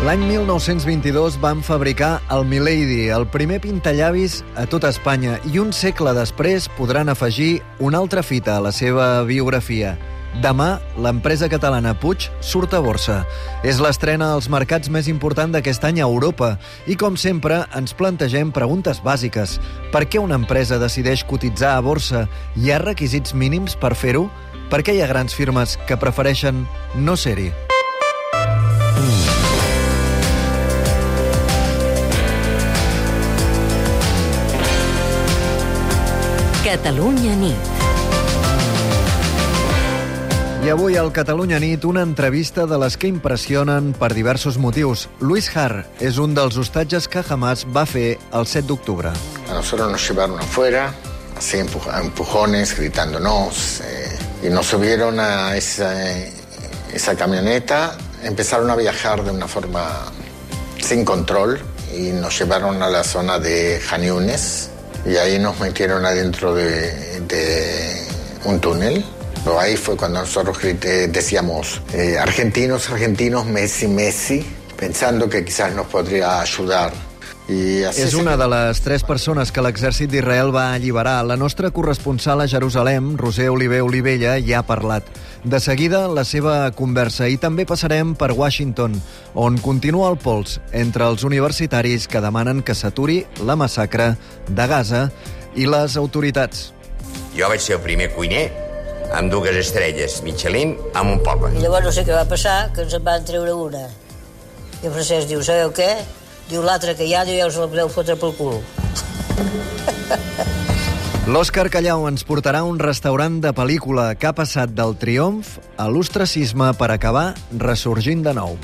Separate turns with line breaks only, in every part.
L'any 1922 van fabricar el Milady, el primer pintallavis a tot Espanya, i un segle després podran afegir una altra fita a la seva biografia. Demà, l'empresa catalana Puig surt a borsa. És l'estrena als mercats més important d'aquest any a Europa. I, com sempre, ens plantegem preguntes bàsiques. Per què una empresa decideix cotitzar a borsa? Hi ha requisits mínims per fer-ho? Per què hi ha grans firmes que prefereixen no ser-hi?
Catalunya nit.
I avui al Catalunya nit una entrevista de les que impressionen per diversos motius. Luis Har és un dels hostatges que Hamas va fer el 7 d'octubre.
A nosotros nos llevaron afuera, así empujones, gritándonos, y nos subieron a esa camioneta. Empezaron a viajar de una forma sin control y nos llevaron a la zona de Khan Yunis y ahí nos metieron adentro de un túnel. Ahí fue cuando nosotros decíamos argentinos, Messi, Messi, pensando que quizás nos podría ayudar.
És una de les 3 persones que l'exèrcit d'Israel va alliberar. La nostra corresponsal a Jerusalem, Roser Oliver Olivella, ja ha parlat. De seguida, la seva conversa. I també passarem per Washington, on continua el pols entre els universitaris que demanen que s'aturi la massacre de Gaza i les autoritats.
Jo vaig ser el primer cuiner amb 2 estrelles Michelin en un poble.
I llavors no sé què va passar, que ens en van treure una. I el Francesc diu, sabeu què? Diu l'altre que ja us la podeu fotre pel cul.
L'Òscar Callau ens portarà a un restaurant de pel·lícula que ha passat del triomf a l'ostracisme per acabar ressorgint de nou.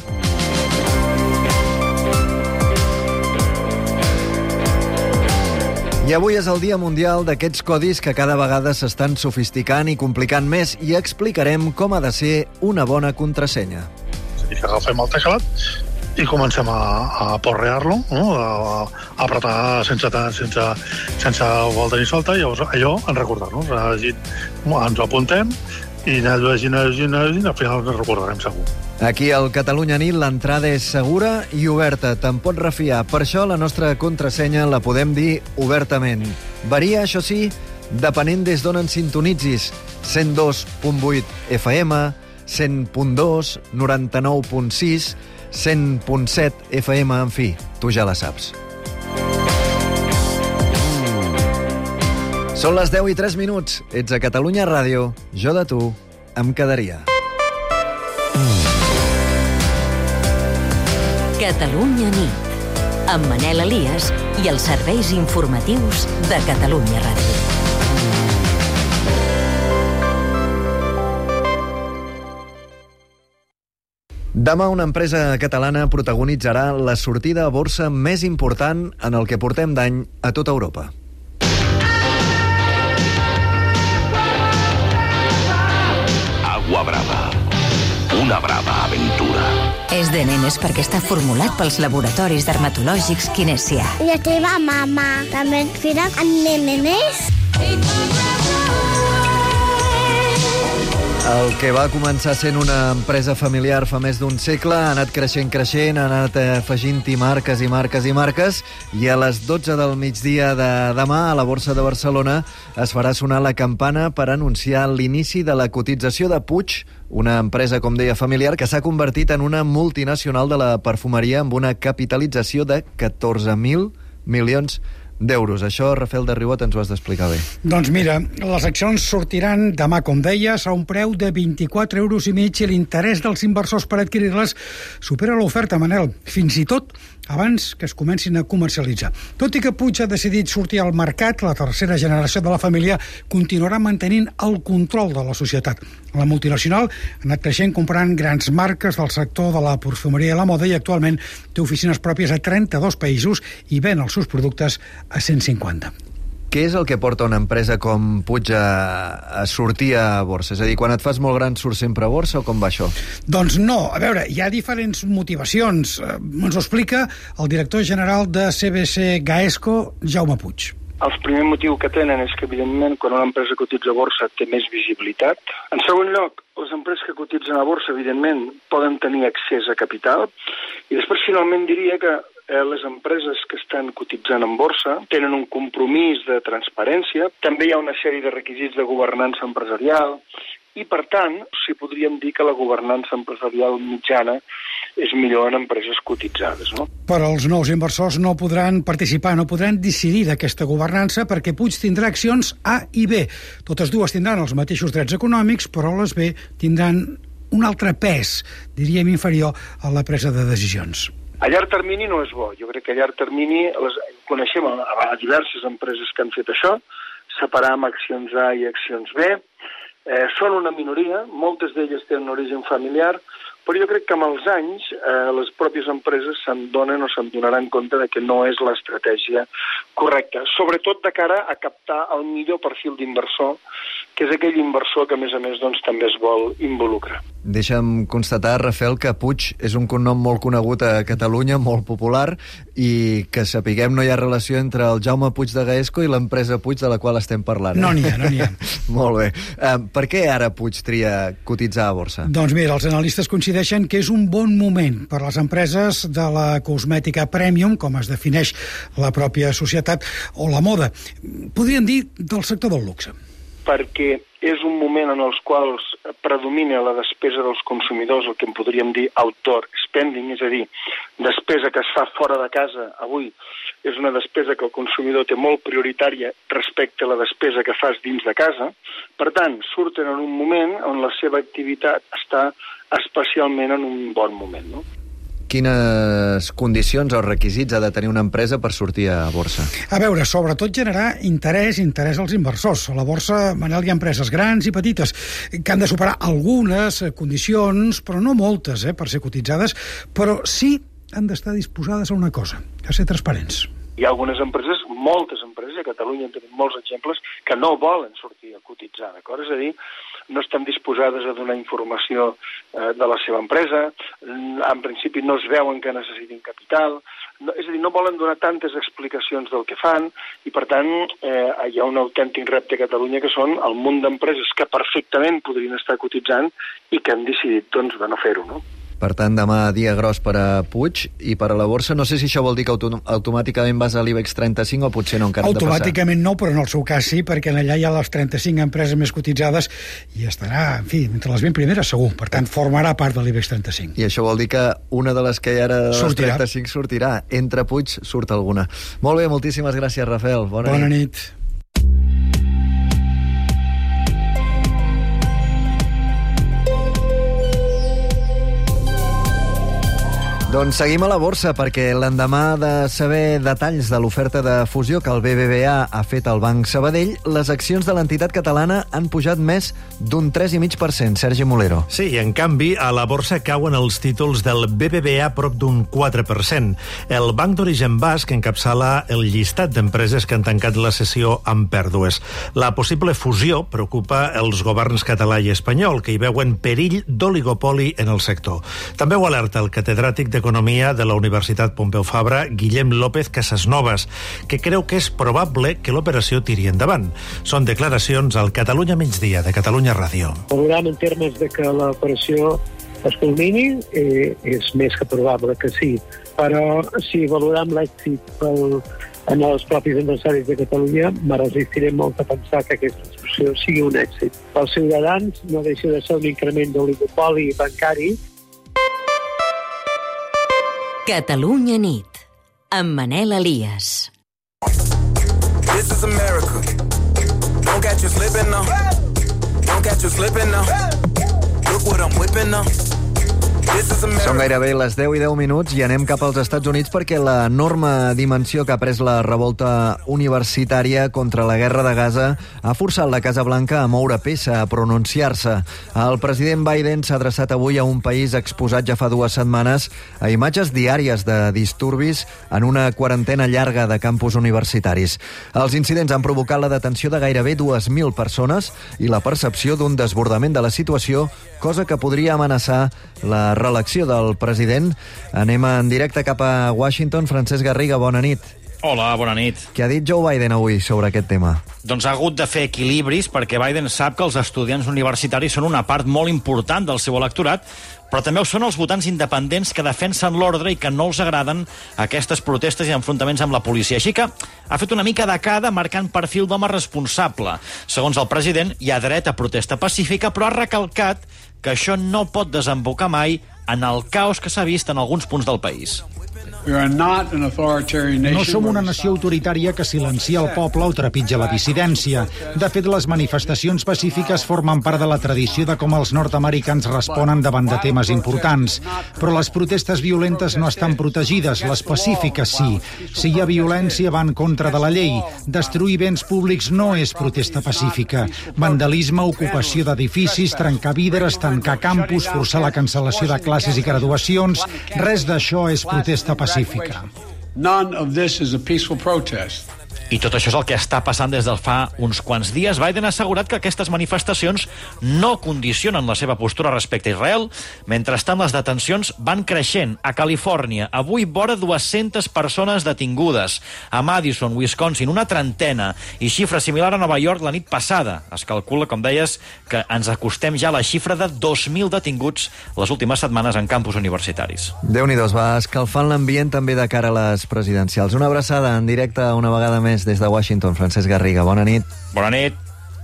I avui és el Dia Mundial d'aquests codis que cada vegada s'estan sofisticant i complicant més, i explicarem com ha de ser una bona contrasenya.
I que agafem el teclat i comencem a porrear-lo, no? A apretar sense volta ni solta, i llavors allò en recordar-nos. Ens ho apuntem i anar llegint, al final ens recordarem segur.
Aquí al Catalunya nit l'entrada és segura i oberta, te'n pots refiar. Per això la nostra contrasenya la podem dir obertament. Varia, això sí, depenent des d'on ens sintonitzis. 102.8 FM, 100.2, 99.6, 100.7 FM, en fi, tu ja la saps. Són les 10 i 3 minuts. Ets a Catalunya Ràdio. Jo de tu em quedaria.
Catalunya nit, amb Manel Elias i els serveis informatius de Catalunya Ràdio.
Demà una empresa catalana protagonitzarà la sortida a borsa més important en el que portem d'any a tota Europa.
Agua Brava. Una brava aventura.
És de nenes perquè està formulat pels laboratoris dermatològics Kinesia.
I la teva mama també et fira amb nenes?
El que va començar sent una empresa familiar fa més d'un segle ha anat creixent, ha anat afegint-hi marques, i a les 12 del migdia de demà a la Borsa de Barcelona es farà sonar la campana per anunciar l'inici de la cotització de Puig, una empresa, com deia, familiar, que s'ha convertit en una multinacional de la perfumeria amb una capitalització de 14.000 milions d'euros. Això, Rafael de Ribot, ens ho has d'explicar bé.
Doncs mira, les accions sortiran demà, com deies, a un preu de 24,5 euros i l'interès dels inversors per adquirir-les supera l'oferta, Manel, fins i tot abans que es comencin a comercialitzar. Tot i que Puig ha decidit sortir al mercat, la tercera generació de la família continuarà mantenint el control de la societat. La multinacional ha anat creixent comprant grans marques del sector de la perfumeria i la moda i actualment té oficines pròpies a 32 països i ven els seus productes a 150.
Què és el que porta una empresa com Puig a sortir a borsa? És a dir, quan et fas molt gran surts sempre a borsa o com va això?
Doncs no. A veure, hi ha diferents motivacions. Ens ho explica el director general de CVC Gaesco, Jaume Puig.
El primer motiu que tenen és que, evidentment, quan una empresa cotitza a borsa té més visibilitat. En segon lloc, les empreses que cotitzen a borsa, evidentment, poden tenir accés a capital. I després, finalment, diria que les empreses que estan cotitzant en borsa tenen un compromís de transparència. També hi ha una sèrie de requisits de governança empresarial i, per tant, sí podríem dir que la governança empresarial mitjana és millor en empreses cotitzades, no?
Però els nous inversors no podran participar, no podran decidir d'aquesta governança perquè Puig tindrà accions A i B. Totes dues tindran els mateixos drets econòmics, però les B tindran un altre pes, diríem inferior, a la presa de decisions.
A llarg termini no és bo. Jo crec que a llarg termini coneixem a diverses empreses que han fet això, separar amb accions A i accions B. Són una minoria, moltes d'elles tenen un origen familiar, però jo crec que amb els anys les pròpies empreses se'n donaran compte de que no és l'estratègia correcta, sobretot de cara a captar el millor perfil d'inversor, que és aquell inversor que, a més, doncs, també es vol involucrar.
Deixa'm constatar, Rafael, que Puig és un cognom molt conegut a Catalunya, molt popular, i que sapiguem no hi ha relació entre el Jaume Puig de Gaesco i l'empresa Puig de la qual estem parlant.
No n'hi ha.
Molt bé. Per què ara Puig tria cotitzar a borsa?
Doncs mira, els analistes coincideixen que és un bon moment per a les empreses de la cosmètica premium, com es defineix la pròpia societat, o la moda. Podríem dir del sector del luxe.
Perquè és un moment en els quals predomina la despesa dels consumidors, el que en podríem dir outdoor spending, és a dir, despesa que es fa fora de casa avui, és una despesa que el consumidor té molt prioritària respecte a la despesa que fas dins de casa. Per tant, surten en un moment on la seva activitat està especialment en un bon moment, no?
Quines condicions o requisits ha de tenir una empresa per sortir a borsa?
A veure, sobretot generar interès als inversors. A la borsa, Manel, hi ha empreses grans i petites que han de superar algunes condicions, però no moltes, per ser cotitzades, però sí han d'estar disposades a una cosa, a ser transparents.
Hi ha algunes empreses, moltes empreses, a Catalunya en tenim molts exemples, que no volen sortir a cotitzar, d'acord? És a dir, no estan disposades a donar informació de la seva empresa, en principi no es veuen que necessitin capital, és a dir, no volen donar tantes explicacions del que fan i, per tant, hi ha un autèntic repte a Catalunya que són el munt d'empreses que perfectament podrien estar cotitzant i que han decidit, doncs, de no fer-ho, no?
Per tant, demà dia gros per a Puig i per a la borsa. No sé si això vol dir que automàticament vas a l'IBEX 35 o potser no encara ha de passar.
Automàticament no, però en el seu cas sí, perquè allà hi ha les 35 empreses més cotitzades i estarà, en fi, entre les 20 primeres segur. Per tant, formarà part de l'IBEX 35.
I això vol dir que una de les que hi ha ara de les 35 sortirà. Entre Puig surt alguna. Molt bé, moltíssimes gràcies, Rafael. Bona nit. Doncs seguim a la borsa, perquè l'endemà de saber detalls de l'oferta de fusió que el BBVA ha fet al Banc Sabadell, les accions de l'entitat catalana han pujat més d'un 3,5%. Sergi Molero.
Sí, i en canvi, a la borsa cauen els títols del BBVA prop d'un 4%. El banc d'origen basc encapçala el llistat d'empreses que han tancat la sessió amb pèrdues. La possible fusió preocupa els governs català i espanyol, que hi veuen perill d'oligopoli en el sector. També ho alerta el catedràtic d'Economia de la Universitat Pompeu Fabra, Guillem López Casasnovas, que creu que és probable que l'operació tiri endavant. Són declaracions al Catalunya Migdia, de Catalunya Ràdio.
Valorant en termes de que l'operació es culmini, és més que probable que sí. Però si valorem l'èxit en els propis empresaris de Catalunya, me resistiré molt a pensar que aquesta operació sigui un èxit. Pels ciutadans no deixa de ser un increment d'oligopoli bancari.
Catalunya nit, amb Manel Elias.
This is America. Don't catch you slipping now. Don't catch you slipping now. Look what I'm whipping now.
Són gairebé les 10 i 10 minuts i anem cap als Estats Units perquè l'enorme dimensió que ha pres la revolta universitària contra la guerra de Gaza ha forçat la Casa Blanca a moure peça, a pronunciar-se. El president Biden s'ha adreçat avui a un país exposat ja fa 2 setmanes a imatges diàries de disturbis en una quarantena llarga de campus universitaris. Els incidents han provocat la detenció de gairebé 2.000 persones i la percepció d'un desbordament de la situació, cosa que podria amenaçar la reelecció del president. Anem en directe cap a Washington. Francesc Garriga, bona nit.
Hola, bona nit.
Què ha dit Joe Biden avui sobre aquest tema?
Doncs ha hagut de fer equilibris perquè Biden sap que els estudiants universitaris són una part molt important del seu electorat, però també ho són els votants independents que defensen l'ordre i que no els agraden aquestes protestes i enfrontaments amb la policia. Així que ha fet una mica de cada marcant perfil d'home responsable. Segons el president, hi ha dret a protesta pacífica, però ha recalcat que això no pot desembocar mai en el caos que s'ha vist en alguns punts del país.
No som una nació autoritària que silencia el poble o trepitja la dissidència. De fet, les manifestacions pacífiques formen part de la tradició de com els nord-americans responen davant de temes importants. Però les protestes violentes no estan protegides, les pacífiques sí. Si hi ha violència, va en contra de la llei. Destruir béns públics no és protesta pacífica. Vandalisme, ocupació d'edificis, trencar vidres, tancar campus, forçar la cancel·lació de classes i graduacions, res d'això és protesta pacífica.
None of this is a peaceful protest.
I tot això és el que està passant des del fa uns quants dies. Biden ha assegurat que aquestes manifestacions no condicionen la seva postura respecte a Israel. Mentrestant, les detencions van creixent. A Califòrnia, avui vora 200 persones detingudes. A Madison, Wisconsin, una trentena. I xifra similar a Nova York la nit passada. Es calcula, com deies, que ens acostem ja a la xifra de 2.000 detinguts les últimes setmanes en campus universitaris.
Déu-n'hi-do, es va escalfant l'ambient també de cara a les presidencials. Una abraçada en directe una vegada més des de Washington. Francesc Garriga, bona nit.
Bona nit.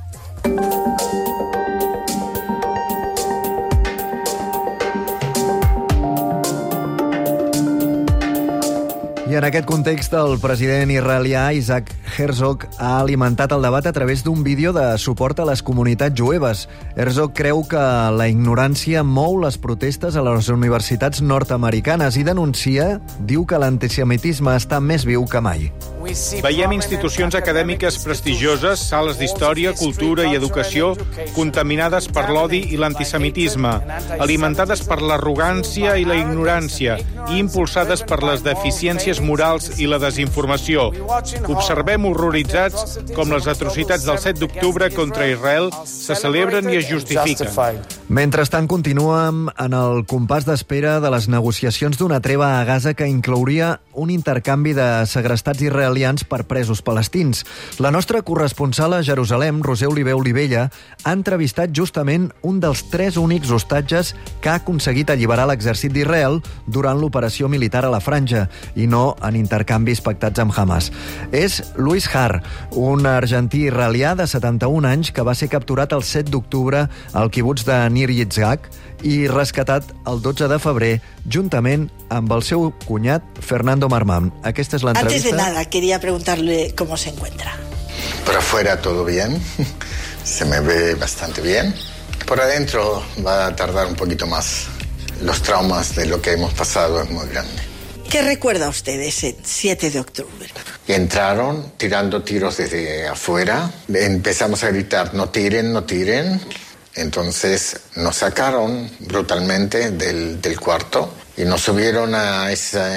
I en aquest context, el president israelià Isaac Herzog ha alimentat el debat a través d'un vídeo de suport a les comunitats jueves. Herzog creu que la ignorància mou les protestes a les universitats nord-americanes i diu que l'antisemitisme està més viu que mai.
Veiem institucions acadèmiques prestigioses, sales d'història, cultura i educació contaminades per l'odi i l'antisemitisme, alimentades per l'arrogància i la ignorància i impulsades per les deficiències morals i la desinformació. Observem horroritzats com les atrocitats del 7 d'octubre contra Israel se celebren i es justifiquen.
Mentrestant, continuem en el compàs d'espera de les negociacions d'una treva a Gaza que inclouria un intercanvi de segrestats israelians per presos palestins. La nostra corresponsal a Jerusalem, Roser Oliver Olivella, ha entrevistat justament un dels 3 únics hostatges que ha aconseguit alliberar l'exèrcit d'Israel durant l'operació militar a la Franja, i no en intercanvis pactats amb Hamas. És Louis Har, un argentí israelià de 71 anys que va ser capturat el 7 d'octubre al quibuts de Nir Yitzhak i rescatat el 12 de febrer juntament amb el seu cunyat Fernando Marmán. Aquesta és l'entrevista.
Antes de nada, quería preguntarle cómo se encuentra.
Por afuera todo bien, se me ve bastante bien. Por adentro va a tardar un poquito más. Los traumas de lo que hemos pasado es muy grande.
¿Qué recuerda usted de ese 7 de octubre?
Y entraron tirando tiros desde afuera. Empezamos a gritar, no tiren, no tiren. Entonces nos sacaron brutalmente del cuarto y nos subieron a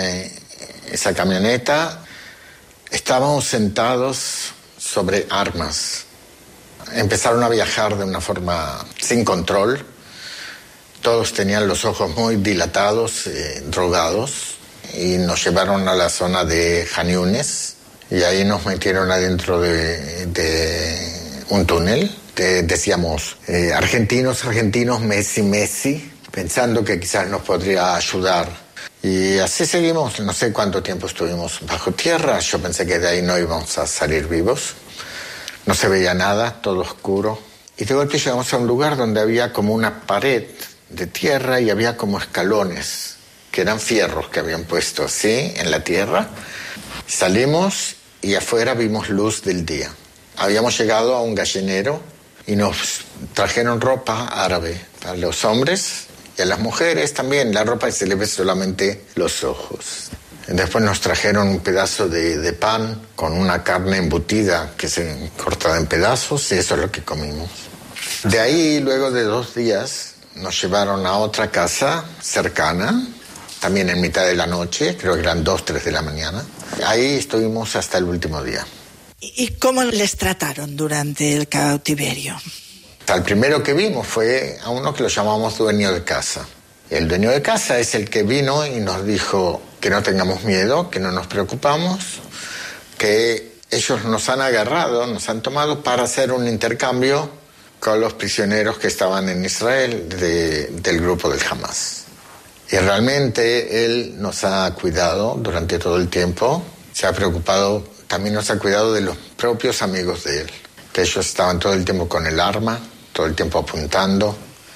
esa camioneta. Estábamos sentados sobre armas. Empezaron a viajar de una forma sin control. Todos tenían los ojos muy dilatados, drogados. Y nos llevaron a la zona de Khan Yunis y ahí nos metieron adentro de un túnel. Decíamos, argentinos, Messi, Messi, pensando que quizás nos podría ayudar. Y así seguimos, no sé cuánto tiempo estuvimos bajo tierra. Yo pensé que de ahí no íbamos a salir vivos. No se veía nada, todo oscuro. Y de golpe llegamos a un lugar donde había como una pared de tierra y había como escalones, que eran fierros que habían puesto así en la tierra. Salimos y afuera vimos luz del día. Habíamos llegado a un gallinero y nos trajeron ropa árabe para los hombres y a las mujeres también. La ropa se le ve solamente los ojos. Después nos trajeron un pedazo de pan con una carne embutida que se cortaba en pedazos y eso es lo que comimos. De ahí, luego de 2 días, nos llevaron a otra casa cercana, también en mitad de la noche, creo que eran 2, 3 de la mañana. Ahí estuvimos hasta el último día.
¿Y cómo les trataron durante el cautiverio?
El primero que vimos fue a uno que lo llamamos dueño de casa. El dueño de casa es el que vino y nos dijo que no tengamos miedo, que no nos preocupamos, que ellos nos han agarrado, nos han tomado para hacer un intercambio con los prisioneros que estaban en Israel del grupo del Hamas. Y realmente él nos ha cuidado durante todo el tiempo, se ha preocupado, también nos ha cuidado de los propios amigos de él, que ellos estaban todo el tiempo con el arma, todo el tiempo apuntando.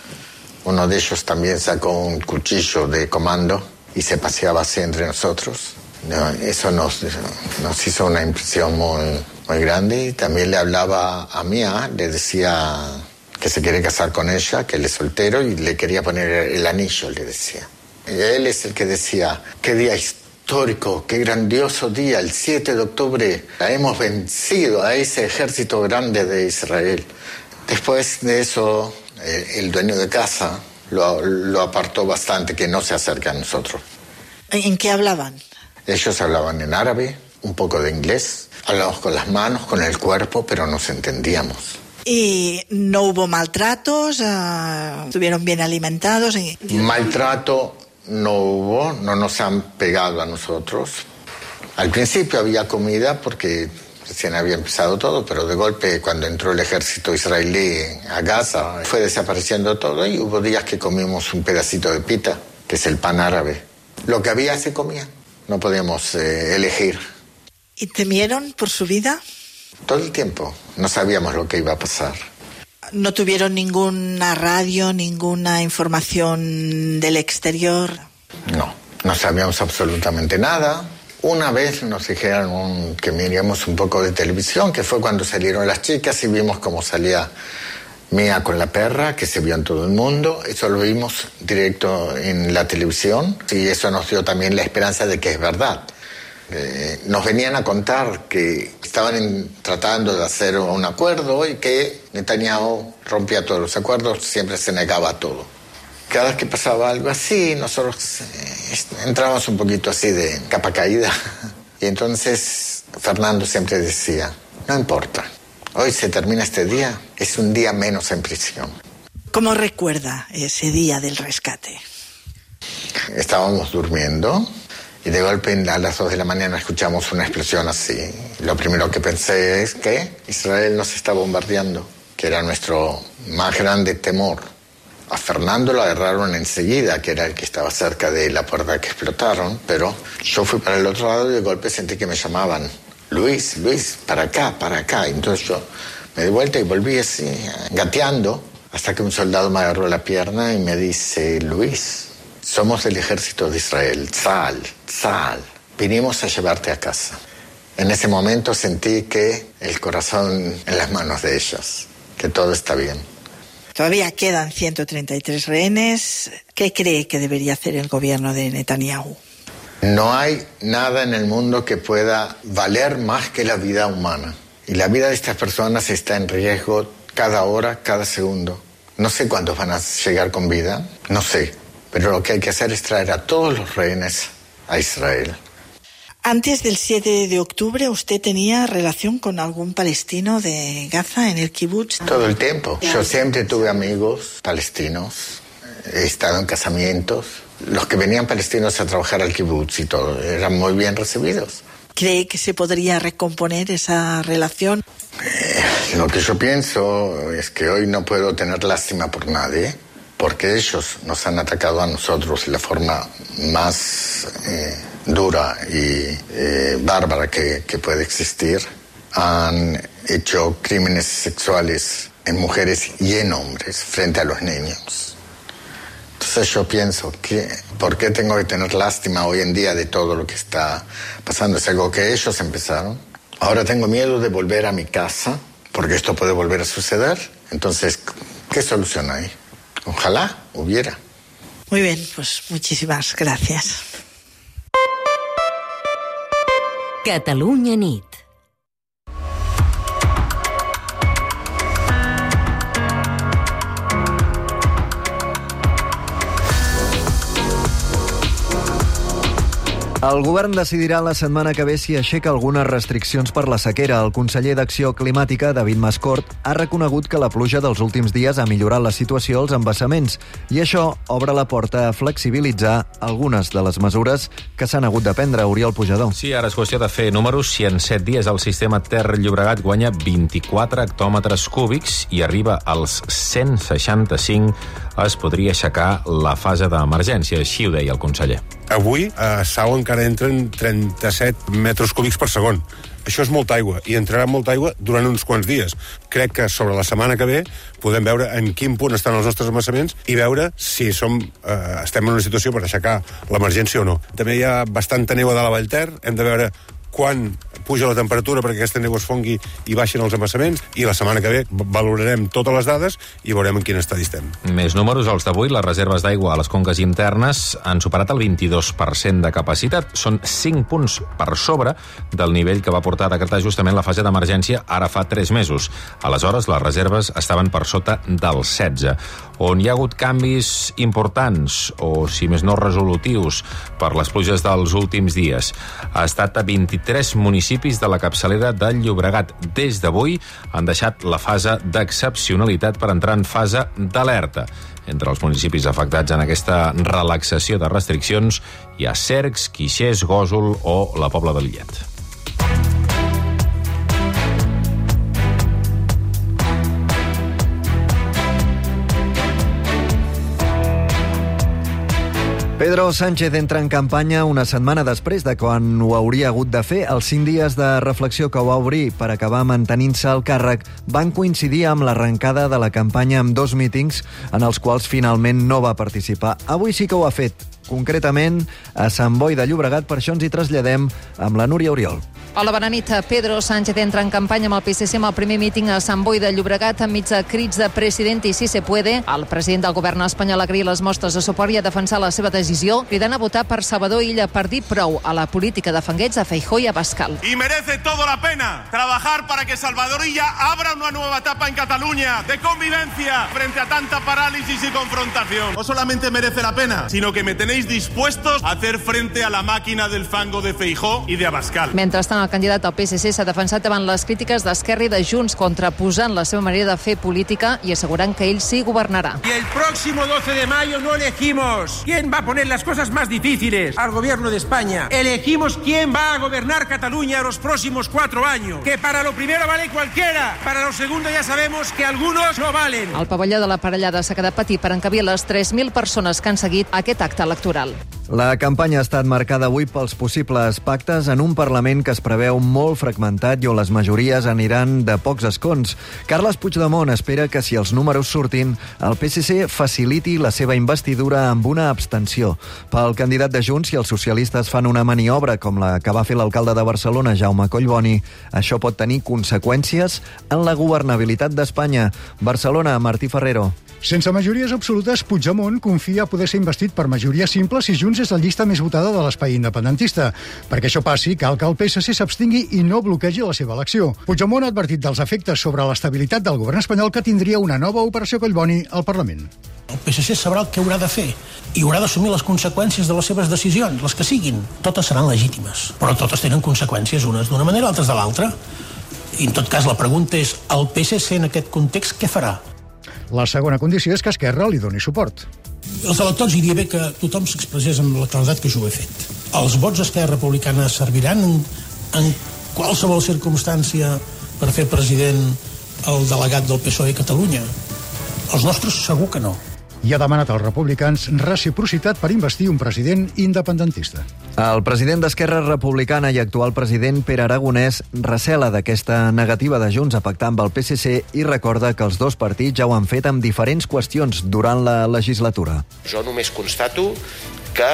Uno de ellos también sacó un cuchillo de comando y se paseaba así entre nosotros. Eso nos hizo una impresión muy grande. Y también le hablaba a Mía, le decía que se quiere casar con ella, que él es soltero y le quería poner el anillo, le decía. Y él es el que decía, qué día histórico, qué grandioso día, el 7 de octubre, hemos vencido a ese ejército grande de Israel. Después de eso, el dueño de casa lo apartó bastante, que no se acerque a nosotros.
¿En qué hablaban?
Ellos hablaban en árabe, un poco de inglés, hablábamos con las manos, con el cuerpo, pero nos entendíamos.
¿Y no hubo maltratos? ¿Estuvieron bien alimentados?
Maltrato no hubo, no nos han pegado a nosotros. Al principio había comida porque recién había empezado todo, pero de golpe cuando entró el ejército israelí a Gaza fue desapareciendo todo y hubo días que comimos un pedacito de pita, que es el pan árabe. Lo que había se comía. No podíamos elegir.
¿Y temieron por su vida?
Todo el tiempo. No sabíamos lo que iba a pasar.
¿No tuvieron ninguna radio, ninguna información del exterior?
No sabíamos absolutamente nada. Una vez nos dijeron que miramos un poco de televisión, que fue cuando salieron las chicas y vimos cómo salía Mía con la perra, que se vio en todo el mundo. Eso lo vimos directo en la televisión y eso nos dio también la esperanza de que es verdad. Nos venían a contar que estaban tratando de hacer un acuerdo y que Netanyahu rompía todos los acuerdos, siempre se negaba a todo. Cada vez que pasaba algo así, nosotros entrábamos un poquito así de capa caída. Y entonces Fernando siempre decía, no importa. Hoy se termina este día, es un día menos en prisión.
¿Cómo recuerda ese día del rescate?
Estábamos durmiendo y de golpe a las 2 de la mañana escuchamos una explosión así. Lo primero que pensé es que Israel nos está bombardeando, que era nuestro más grande temor. A Fernando lo agarraron enseguida, que era el que estaba cerca de la puerta que explotaron, pero yo fui para el otro lado y de golpe sentí que me llamaban. Luis, para acá. Entonces yo me di vuelta y volví así, gateando, hasta que un soldado me agarró la pierna y me dice, Luis, somos del ejército de Israel, Tzahal, vinimos a llevarte a casa. En ese momento sentí que el corazón en las manos de ellos, que todo está bien.
Todavía quedan 133 rehenes. ¿Qué cree que debería hacer el gobierno de Netanyahu?
No hay nada en el mundo que pueda valer más que la vida humana. Y la vida de estas personas está en riesgo cada hora, cada segundo. No sé cuántos van a llegar con vida, no sé. Pero lo que hay que hacer es traer a todos los rehenes a Israel.
Antes del 7 de octubre, ¿usted tenía relación con algún palestino de Gaza en el kibutz?
Todo el tiempo. Yo siempre tuve amigos palestinos. He estado en casamientos. Los que venían palestinos a trabajar al kibutz y todo, eran muy bien recibidos.
¿Cree que se podría recomponer esa relación?
Lo que yo pienso es que hoy no puedo tener lástima por nadie, porque ellos nos han atacado a nosotros de la forma más dura y bárbara que puede existir. Han hecho crímenes sexuales en mujeres y en hombres frente a los niños. Entonces yo pienso que ¿por qué tengo que tener lástima hoy en día de todo lo que está pasando? Es algo que ellos empezaron. Ahora tengo miedo de volver a mi casa porque esto puede volver a suceder. Entonces, ¿qué solución hay? Ojalá hubiera.
Muy bien, pues muchísimas gracias.
Catalunya nit.
El govern decidirà la setmana que ve si aixeca algunes restriccions per la sequera. El conseller d'Acció Climàtica, David Mascort, ha reconegut que la pluja dels últims dies ha millorat la situació als embassaments i això obre la porta a flexibilitzar algunes de les mesures que s'han hagut de prendre. Oriol Pujador.
Sí, ara és qüestió de fer números. Si en 7 dies el sistema Ter-Llobregat guanya 24 hectòmetres cúbics i arriba als 165, es podria aixecar la fase d'emergència. Així ho deia el conseller.
Avui a Sau encara entren 37 metres cúbics per segon. Això és molta aigua, i entrarà molta aigua durant uns quants dies. Crec que sobre la setmana que ve podem veure en quin punt estan els nostres embassaments i veure si estem en una situació per aixecar l'emergència o no. També hi ha bastanta neu a dalt a Vallter, hem de veure quan puja la temperatura perquè aquesta neu es fongui i baixin els embassaments, i la setmana que ve valorarem totes les dades i veurem en quin estadi estem.
Més números, els d'avui. Les reserves d'aigua a les conques internes han superat el 22% de capacitat. Són 5 punts per sobre del nivell que va portar a decretar justament la fase d'emergència ara fa 3 mesos. Aleshores, les reserves estaven per sota del 16. On hi ha hagut canvis importants, o si més no resolutius, per les pluges dels últims dies, ha estat a 23 municipis de la capçalera de Llobregat. Des d'avui han deixat la fase d'excepcionalitat per entrar en fase d'alerta. Entre els municipis afectats en aquesta relaxació de restriccions hi ha Cercs, Guixers, Gósol o la Pobla de Lillet.
Pedro Sánchez entra en campanya una setmana després de quan ho hauria hagut de fer. Els 5 dies de reflexió que va obrir per acabar mantenint-se al càrrec van coincidir amb l'arrencada de la campanya amb 2 mítings en els quals finalment no va participar. Avui sí que ho ha fet, concretament a Sant Boi de Llobregat. Per això ens hi traslladem amb la Núria Oriol.
Hola, bona nit. Pedro Sánchez entra en campanya amb el PSC amb el primer míting a Sant Boi de Llobregat enmig de crits de president i si se puede. El president del govern espanyol agraïa les mostres de suport i a defensar la seva decisió, cridant a votar per Salvador Illa per dir prou a la política de fangueig a Feijóo i a Abascal.
Y merece todo la pena trabajar para que Salvador Illa abra una nueva etapa en Cataluña de convivencia frente a tanta parálisis y confrontación. No solamente merece la pena, sino que me tenéis dispuestos a hacer frente a la máquina del fango de Feijóo y de Abascal.
Mentrestant, el candidat al PSC s'ha defensat davant les crítiques d'Esquerra i de Junts, contraposant la seva manera de fer política i assegurant que ell sí governarà.
Y el próximo 12 de mayo no elegimos quién va a poner las cosas más difíciles al gobierno de España. Elegimos quién va a gobernar Cataluña los próximos 4 años. Que para lo primero vale cualquiera, para lo segundo ya sabemos que algunos no valen.
El pavelló de la Parellada s'ha quedat petit per encabir les 3.000 persones que han seguit aquest acte electoral.
La campanya ha estat marcada avui pels possibles pactes en un Parlament que es preveu molt fragmentat i on les majories aniran de pocs escons. Carles Puigdemont espera que si els números surtin, el PSC faciliti la seva investidura amb una abstenció. Pel candidat de Junts, si els socialistes fan una maniobra com la que va fer l'alcalde de Barcelona, Jaume Collboni, això pot tenir conseqüències en la governabilitat d'Espanya. Barcelona, Martí Ferrero.
Sense majories absolutes, Puigdemont confia poder ser investit per majoria simple si Junts és la llista més votada de l'espai independentista. Perquè això passi, cal que el PSC s'abstingui i no bloquegi la seva elecció. Puigdemont ha advertit dels efectes sobre l'estabilitat del govern espanyol que tindria una nova operació Collboni al Parlament.
El PSC sabrà el que haurà de fer i haurà d'assumir les conseqüències de les seves decisions, les que siguin. Totes seran legítimes, però totes tenen conseqüències, unes d'una manera, altres de l'altra. I en tot cas la pregunta és, el PSC en aquest context què farà?
La segona condició és que Esquerra li doni suport.
Els electors diria bé que tothom s'expressés amb la claredat que jo ho he fet. Els vots d'Esquerra Republicana serviran en qualsevol circumstància per fer president el delegat del PSOE a Catalunya? Els nostres segur que no.
I ha demanat als republicans reciprocitat per investir un president independentista.
El president d'Esquerra Republicana i actual president Pere Aragonès recela d'aquesta negativa de Junts a pactar amb el PSC i recorda que els dos partits ja ho han fet amb diferents qüestions durant la legislatura.
Jo només constato que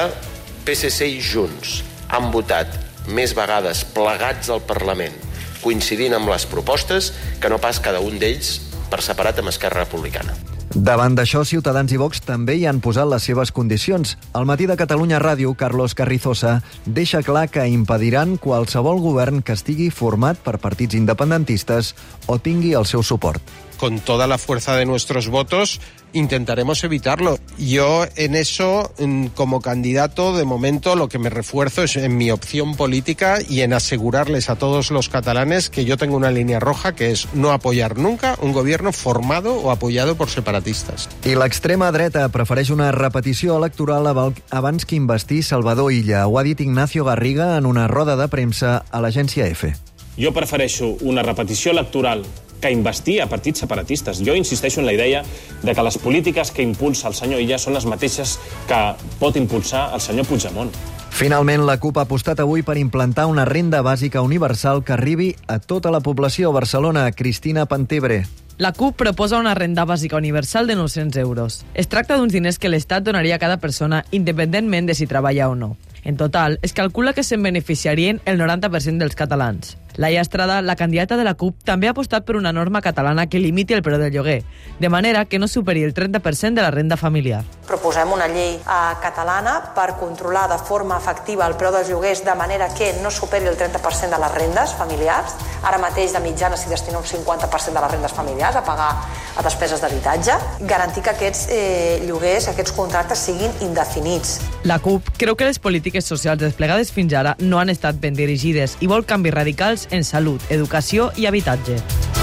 PSC i Junts han votat més vegades plegats al Parlament, coincidint amb les propostes, que no pas cada un d'ells per separat amb Esquerra Republicana.
Davant d'això, Ciutadans i Vox també hi han posat les seves condicions. Al Matí de Catalunya Ràdio, Carlos Carrizosa deixa clar que impediran qualsevol govern que estigui format per partits independentistes o tingui el seu suport.
con toda la fuerza de nuestros votos intentaremos evitarlo. Yo en eso, como candidato, de momento lo que me refuerzo es en mi opción política y en asegurarles a todos los catalanes que yo tengo una línea roja, que es no apoyar nunca un gobierno formado o apoyado por separatistas.
I l'extrema dreta prefereix una repetició electoral abans que investir Salvador Illa. Ho ha dit Ignacio Garriga en una roda de premsa a l'agència EFE.
Jo prefereixo una repetició electoral que investir a partits separatistes. Jo insisteixo en la idea de que les polítiques que impulsa el senyor Illa són les mateixes que pot impulsar el senyor Puigdemont.
Finalment, la CUP ha apostat avui per implantar una renda bàsica universal que arribi a tota la població. Barcelona, Cristina Pantebre.
La CUP proposa una renda bàsica universal de 900 euros. Es tracta d'uns diners que l'Estat donaria a cada persona independentment de si treballa o no. En total, es calcula que se'n beneficiarien el 90% dels catalans. Laia Estrada, la candidata de la CUP, també ha apostat per una norma catalana que limiti el preu del lloguer, de manera que no superi el 30% de la renda familiar.
Proposem una llei catalana per controlar de forma efectiva el preu dels lloguers de manera que no superi el 30% de les rendes familiars. Ara mateix, de mitjana, s'hi destina un 50% de les rendes familiars a pagar a despeses d'habitatge. Garantir que aquests lloguers, aquests contractes siguin indefinits.
La CUP creu que les polítiques socials desplegades fins ara no han estat ben dirigides i vol canvis radicals en salut, educació i habitatge.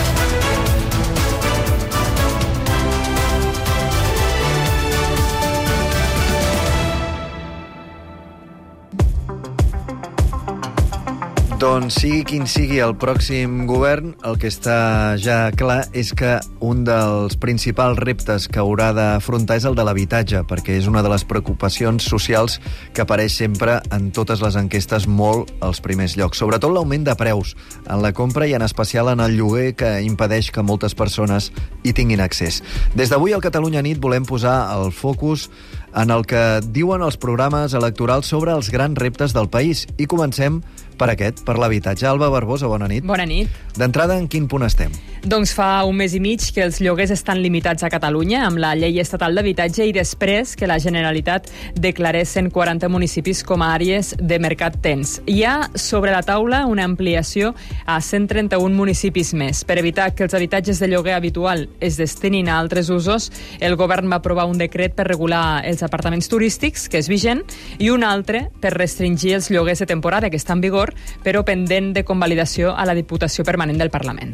Doncs sigui quin sigui el pròxim govern, el que està ja clar és que un dels principals reptes que haurà d'afrontar és el de l'habitatge, perquè és una de les preocupacions socials que apareix sempre en totes les enquestes molt als primers llocs. Sobretot l'augment de preus en la compra i en especial en el lloguer, que impedeix que moltes persones hi tinguin accés. Des d'avui al Catalunya Nit volem posar el focus en el que diuen els programes electorals sobre els grans reptes del país. I comencem per aquest, per l'habitatge. Alba Barbosa, bona nit.
Bona nit.
D'entrada, en quin punt estem?
Doncs fa un mes i mig que els lloguers estan limitats a Catalunya amb la llei estatal d'habitatge i després que la Generalitat declarés 140 municipis com a àrees de mercat tens. Hi ha sobre la taula una ampliació a 131 municipis més. Per evitar que els habitatges de lloguer habitual es destinin a altres usos, el govern va aprovar un decret per regular els apartaments turístics, que és vigent, i un altre per restringir els lloguers de temporada, que està en vigor, però pendent de convalidació a la Diputació Permanent del Parlament.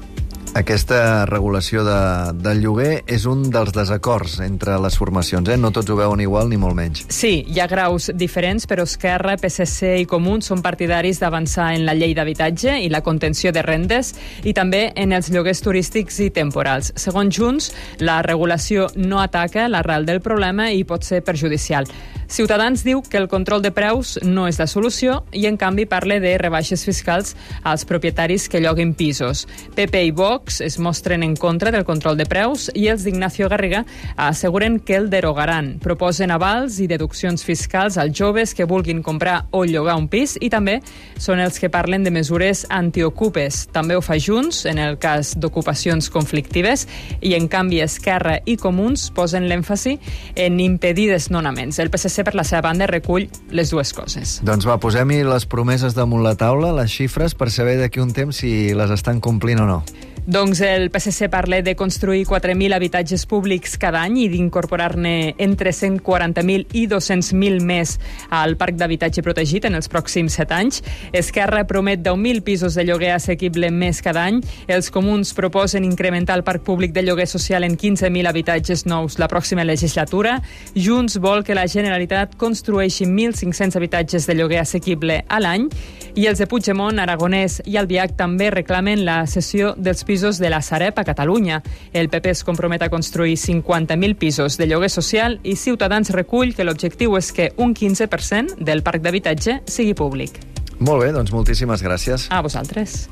Aquesta regulació del lloguer és un dels desacords entre les formacions, No tots ho veuen igual, ni molt menys.
Sí, hi ha graus diferents, però Esquerra, PSC i Comuns són partidaris d'avançar en la llei d'habitatge i la contenció de rendes i també en els lloguers turístics i temporals. Segons Junts, la regulació no ataca l'arrel del problema i pot ser perjudicial. Ciutadans diu que el control de preus no és la solució i, en canvi, parla de rebaixes fiscals als propietaris que lloguen pisos. PP i Vox es mostren en contra del control de preus i els d'Ignacio Garriga asseguren que el derogaran. Proposen avals i deduccions fiscals als joves que vulguin comprar o llogar un pis i també són els que parlen de mesures antiocupes. També ho fa Junts en el cas d'ocupacions conflictives i, en canvi, Esquerra i Comuns posen l'èmfasi en impedir desnonaments. El PSC, per la seva banda, recull les dues coses.
Doncs va, posem-hi les promeses damunt la taula, les xifres, per saber d'aquí un temps si les estan complint o no.
Doncs el PSC parla de construir 4.000 habitatges públics cada any i d'incorporar-ne entre 140.000 i 200.000 més al parc d'habitatge protegit en els pròxims 7 anys. Esquerra promet 10.000 pisos de lloguer assequible més cada any. Els Comuns proposen incrementar el parc públic de lloguer social en 15.000 habitatges nous la pròxima legislatura. Junts vol que la Generalitat construeixi 1.500 habitatges de lloguer assequible a l'any. I els de Puigdemont, Aragonès i Albiach també reclamen la cessió dels pisos de la Sareb a Catalunya. El PP es compromet a construir 50.000 pisos de lloguer social i Ciutadans recull que l'objectiu és que un 15% del parc d'habitatge sigui públic.
Molt bé, doncs moltíssimes gràcies.
A vosaltres.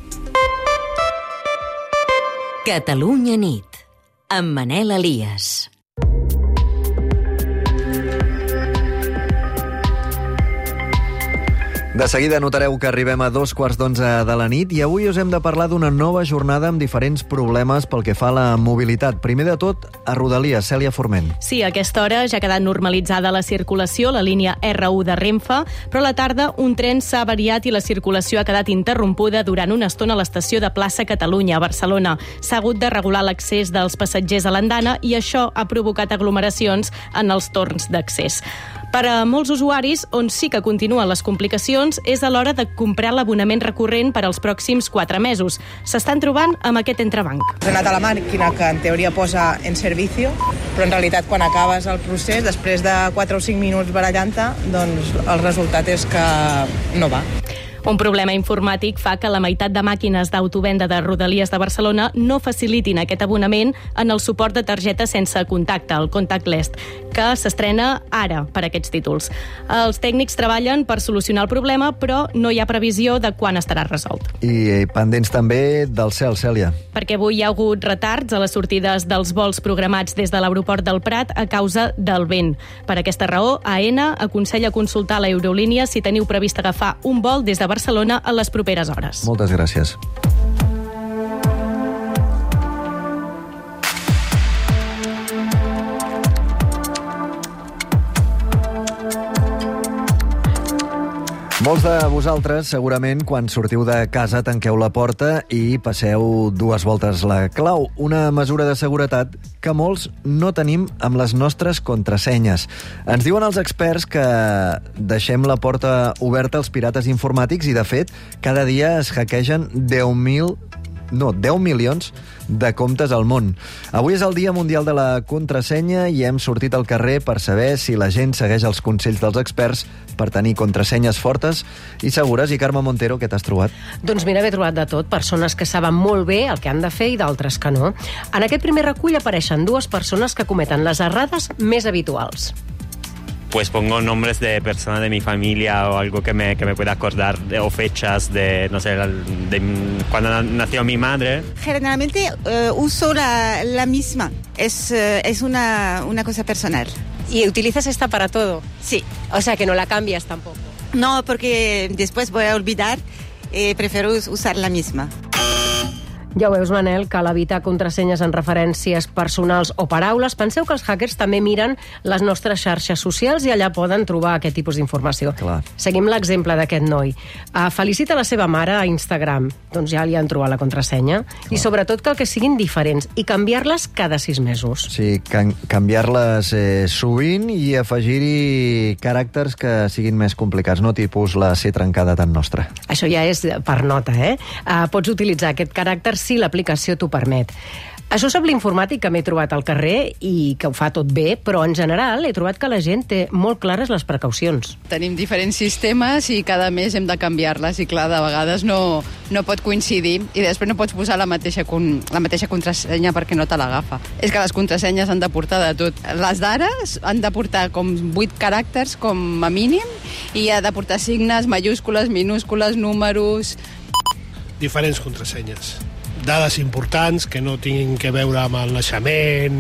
Catalunya nit, amb Manel Elias.
De seguida notareu que arribem a 11:15 de la nit i avui us hem de parlar d'una nova jornada amb diferents problemes pel que fa a la mobilitat. Primer de tot, a Rodalies, Cèlia Forment.
Sí, a aquesta hora ja ha quedat normalitzada la circulació, la línia R1 de Renfe, però a la tarda un tren s'ha avariat i la circulació ha quedat interrompuda durant una estona a l'estació de Plaça Catalunya, a Barcelona. S'ha hagut de regular l'accés dels passatgers a l'andana i això ha provocat aglomeracions en els torns d'accés. Per a molts usuaris, on sí que continuen les complicacions, és a l'hora de comprar l'abonament recurrent per als pròxims 4 mesos. S'estan trobant amb aquest entrebanc.
Has anat a la màquina que en teoria posa en servicio, però en realitat quan acabes el procés, després de 4 o 5 minuts barallant-te, doncs el resultat és que no va.
Un problema informàtic fa que la meitat de màquines d'autovenda de Rodalies de Barcelona no facilitin aquest abonament en el suport de targeta sense contacte, el contactless, que s'estrena ara per aquests títols. Els tècnics treballen per solucionar el problema, però no hi ha previsió de quan estarà resolt.
I pendents també del cel, Cèlia.
Perquè avui hi ha hagut retards a les sortides dels vols programats des de l'aeroport del Prat a causa del vent. Per aquesta raó, AENA aconsella consultar l'Eurolínia si teniu previst agafar un vol des de Barcelona en les properes hores.
Moltes gràcies. Molts de vosaltres, segurament, quan sortiu de casa, tanqueu la porta i passeu 2 voltes la clau. Una mesura de seguretat que molts no tenim amb les nostres contrasenyes. Ens diuen els experts que deixem la porta oberta als pirates informàtics i, de fet, cada dia es hackegen 10 milions de comptes al món. Avui és el Dia Mundial de la Contrasenya i hem sortit al carrer per saber si la gent segueix els consells dels experts per tenir contrasenyes fortes i segures. I Carme Montero, què t'has trobat?
Doncs mira, he trobat de tot. Persones que saben molt bé el que han de fer i d'altres que no. En aquest primer recull apareixen 2 persones que cometen les errades més habituals.
Pues pongo nombres de personas de mi familia o algo que me pueda acordar, o fechas de, no sé, de cuando nació mi madre.
Generalmente uso la misma, es una cosa personal.
¿Y utilizas esta para todo?
Sí.
O sea, que no la cambias tampoco.
No, porque después voy a olvidar, prefiero usar la misma.
Ja ho veus, Manel, cal evitar contrasenyes en referències personals o paraules. Penseu que els hackers també miren les nostres xarxes socials i allà poden trobar aquest tipus d'informació.
Clar.
Seguim l'exemple d'aquest noi. Felicita la seva mare a Instagram. Doncs ja li han trobat la contrasenya. Clar. I sobretot cal que siguin diferents i canviar-les cada 6 mesos.
Sí, canviar-les sovint i afegir-hi caràcters que siguin més complicats, no tipus la C trencada tan nostra.
Això ja és per nota, eh? Pots utilitzar aquest caràcter si l'aplicació t'ho permet. Això sap l'informàtic que m'he trobat al carrer i que ho fa tot bé, però en general he trobat que la gent té molt clares les precaucions.
Tenim diferents sistemes i cada mes hem de canviar-les i clar, de vegades no pot coincidir i després no pots posar la mateixa contrasenya perquè no te l'agafa. És que les contrasenyes han de portar de tot. Les d'ara han de portar com 8 caràcters com a mínim i ha de portar signes, majúscules, minúscules, números.
Diferents contrasenyes. Dades importants que no tinguin que veure amb el naixement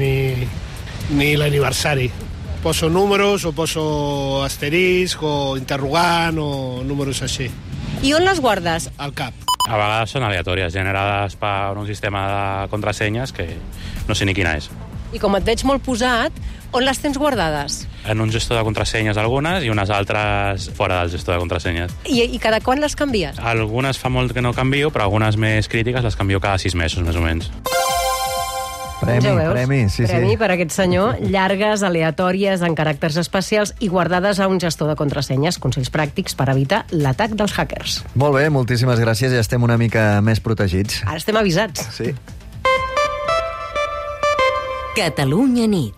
ni l'aniversari. Poso números o poso asterisc o interrogant o números així.
I on les guardes?
Al cap.
A vegades són aleatòries, generades per un sistema de contrasenyes que no sé ni quina és.
I com et veig molt posat, on les tens guardades?
En un gestor de contrasenyes algunes i unes altres fora del gestor de contrasenyes.
I cada quan les canvies?
Algunes fa molt que no canvio, però algunes més crítiques les canvio cada 6 mesos, més o menys.
Premi, sí.
Premi per aquest senyor, llargues, aleatòries, en caràcters especials i guardades a un gestor de contrasenyes. Consells pràctics per evitar l'atac dels hackers.
Molt bé, moltíssimes gràcies, ja estem una mica més protegits.
Ara estem avisats.
Sí.
Catalunya nit.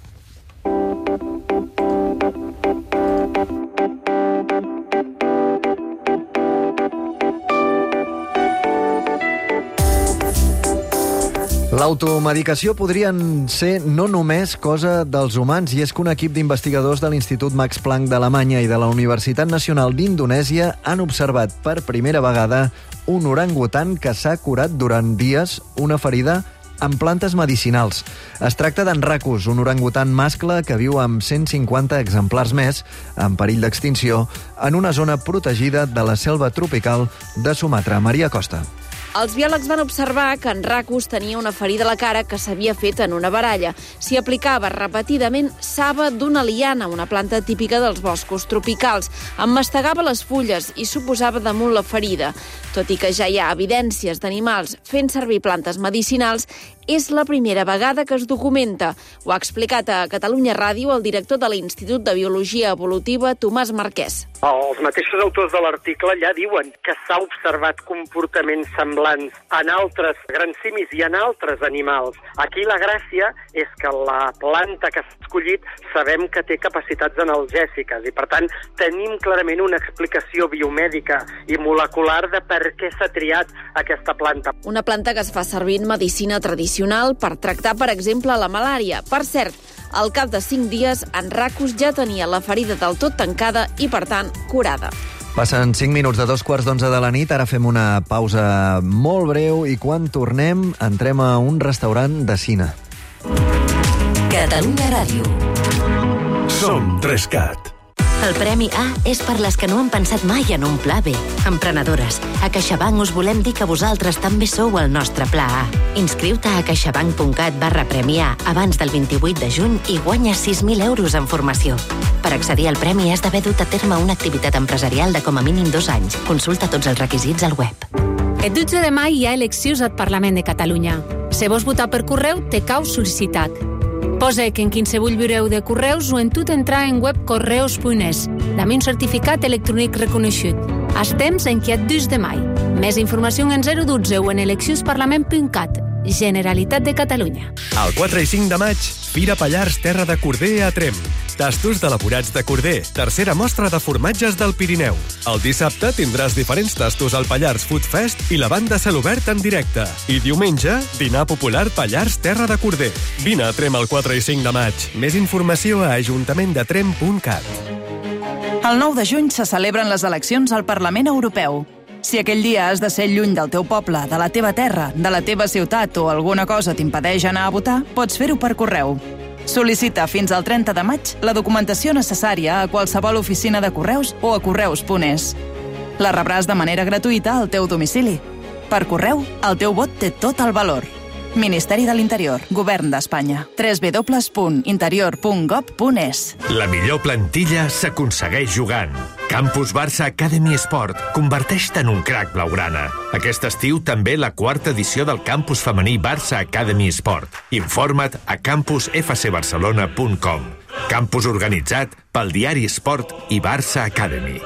L'automedicació podrien ser no només cosa dels humans, i és que un equip d'investigadors de l'Institut Max Planck d'Alemanya i de la Universitat Nacional d'Indonèsia han observat per primera vegada un orangutan que s'ha curat durant dies una ferida amb plantes medicinals. Es tracta d'en Racus, un orangutan mascle que viu amb 150 exemplars més, en perill d'extinció, en una zona protegida de la selva tropical de Sumatra. Maria Costa.
Els biòlegs van observar que en Racus tenia una ferida a la cara que s'havia fet en una baralla. S'hi aplicava repetidament saba d'una liana, una planta típica dels boscos tropicals. En mastegava les fulles i s'ho posava damunt la ferida. Tot i que ja hi ha evidències d'animals fent servir plantes medicinals, és la primera vegada que es documenta. Ho ha explicat a Catalunya Ràdio el director de l'Institut de Biologia Evolutiva, Tomàs Marquès.
Els mateixos autors de l'article ja diuen que s'ha observat comportaments semblants en altres grans simis i en altres animals. Aquí la gràcia és que la planta que s'ha escollit sabem que té capacitats analgèsiques i, per tant, tenim clarament una explicació biomèdica i molecular de per què s'ha triat aquesta planta.
Una planta que es fa servir en medicina tradicional per tractar, per exemple, la malària. Per cert, al cap de 5 dies, en Racus ja tenia la ferida del tot tancada i, per tant, curada.
Passen 5 minuts de 2:15 de la nit. Ara fem una pausa molt breu i quan tornem entrem a un restaurant de cine.
Catalunya Ràdio.
Som 3CAT.
El Premi A és per les que no han pensat mai en un pla B. Emprenedores, a CaixaBank us volem dir que vosaltres també sou el nostre pla A. Inscriu-te a caixabank.cat/Premi A abans del 28 de juny i guanya 6.000 euros en formació. Per accedir al premi has d'haver dut a terme una activitat empresarial de com a mínim 2 anys. Consulta tots els requisits al web.
El 12 de maig hi ha eleccions al Parlament de Catalunya. Si vols votar per correu, te cau sol·licitat. Posa que en qualsevol bireu de correus o en tot entrar en web correus.es. Dame un certificat electrònic reconeixut. Estem en aquest 2 de maig. Més informació en 012 o en eleccionsparlament.cat. Generalitat de Catalunya.
El 4 i 5 de maig, Fira Pallars Terra de Corder a Tremp. Tastos d'elaborats de corder, tercera mostra de formatges del Pirineu. El dissabte tindràs diferents tastos al Pallars Food Fest i la banda Celobert en directe. I diumenge, dinar popular Pallars Terra de Corder. Vine a Tremp el 4 i 5 de maig. Més informació a ajuntamendetremp.cat.
El 9 de juny se celebren les eleccions al Parlament Europeu. Si aquell dia has de ser lluny del teu poble, de la teva terra, de la teva ciutat o alguna cosa t'impedeix anar a votar, pots fer-ho per correu. Sol·licita fins al 30 de maig la documentació necessària a qualsevol oficina de correus o a correus.es. La rebràs de manera gratuïta al teu domicili. Per correu, el teu vot té tot el valor. Ministeri de l'Interior, Govern d'Espanya. www.interior.gov.es.
La millor plantilla s'aconsegueix jugant. Campus Barça Academy Sport. Converteix-te en un crac blaugrana. Aquest estiu també la 4ª edició del campus femení Barça Academy Sport. Informa't a campusfcbarcelona.com. Campus organitzat pel diari Esport i Barça Academy.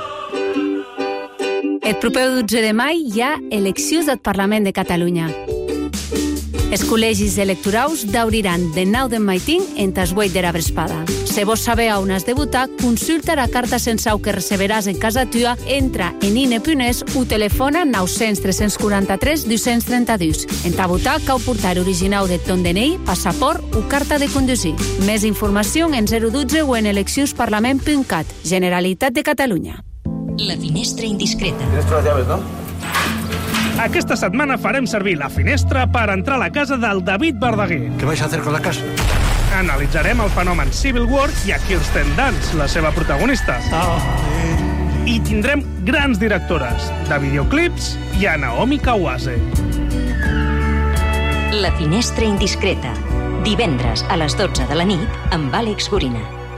El proper 12 de maig hi ha eleccions al Parlament de Catalunya. Els col·legis electorals d'obriran de 9 de maig en tas 8 de la vesprada. Si vols saber on has de votar, consulta la carta censal que receberàs en casa tua, entra en INE.es o telefona 900 343 232. En ta votar cal portar original de ton DNI, passaport o carta de conduir. Més informació en 012 o en eleccionsparlament.cat. Generalitat de Catalunya.
La finestra indiscreta.
Tienes todas las llaves, ¿no?
Aquesta setmana farem servir la finestra per entrar a la casa del David Verdaguer.
¿Qué vais a hacer con la casa?
Analitzarem el fenomen Civil War i a Kirsten Dunst, la seva protagonista. I tindrem grans directores de videoclips i a Naomi Kawase.
La finestra indiscreta. Divendres a les 12 de la nit amb Àlex Gorina.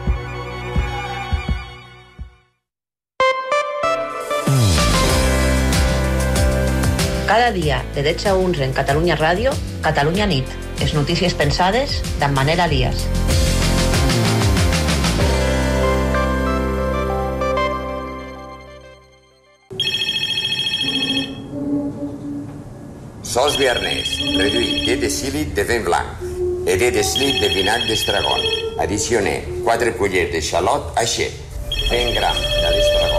Cada dia, de 10 a 11 en Catalunya Ràdio, Catalunya Nit. Les notícies pensades d'en Manel Elias.
Sos viernes, reduït de decílit de vin blanc et de decílit de vinat d'estragon. Adicione 4 cullers de xalot aixet, 100 grams de l'estragon.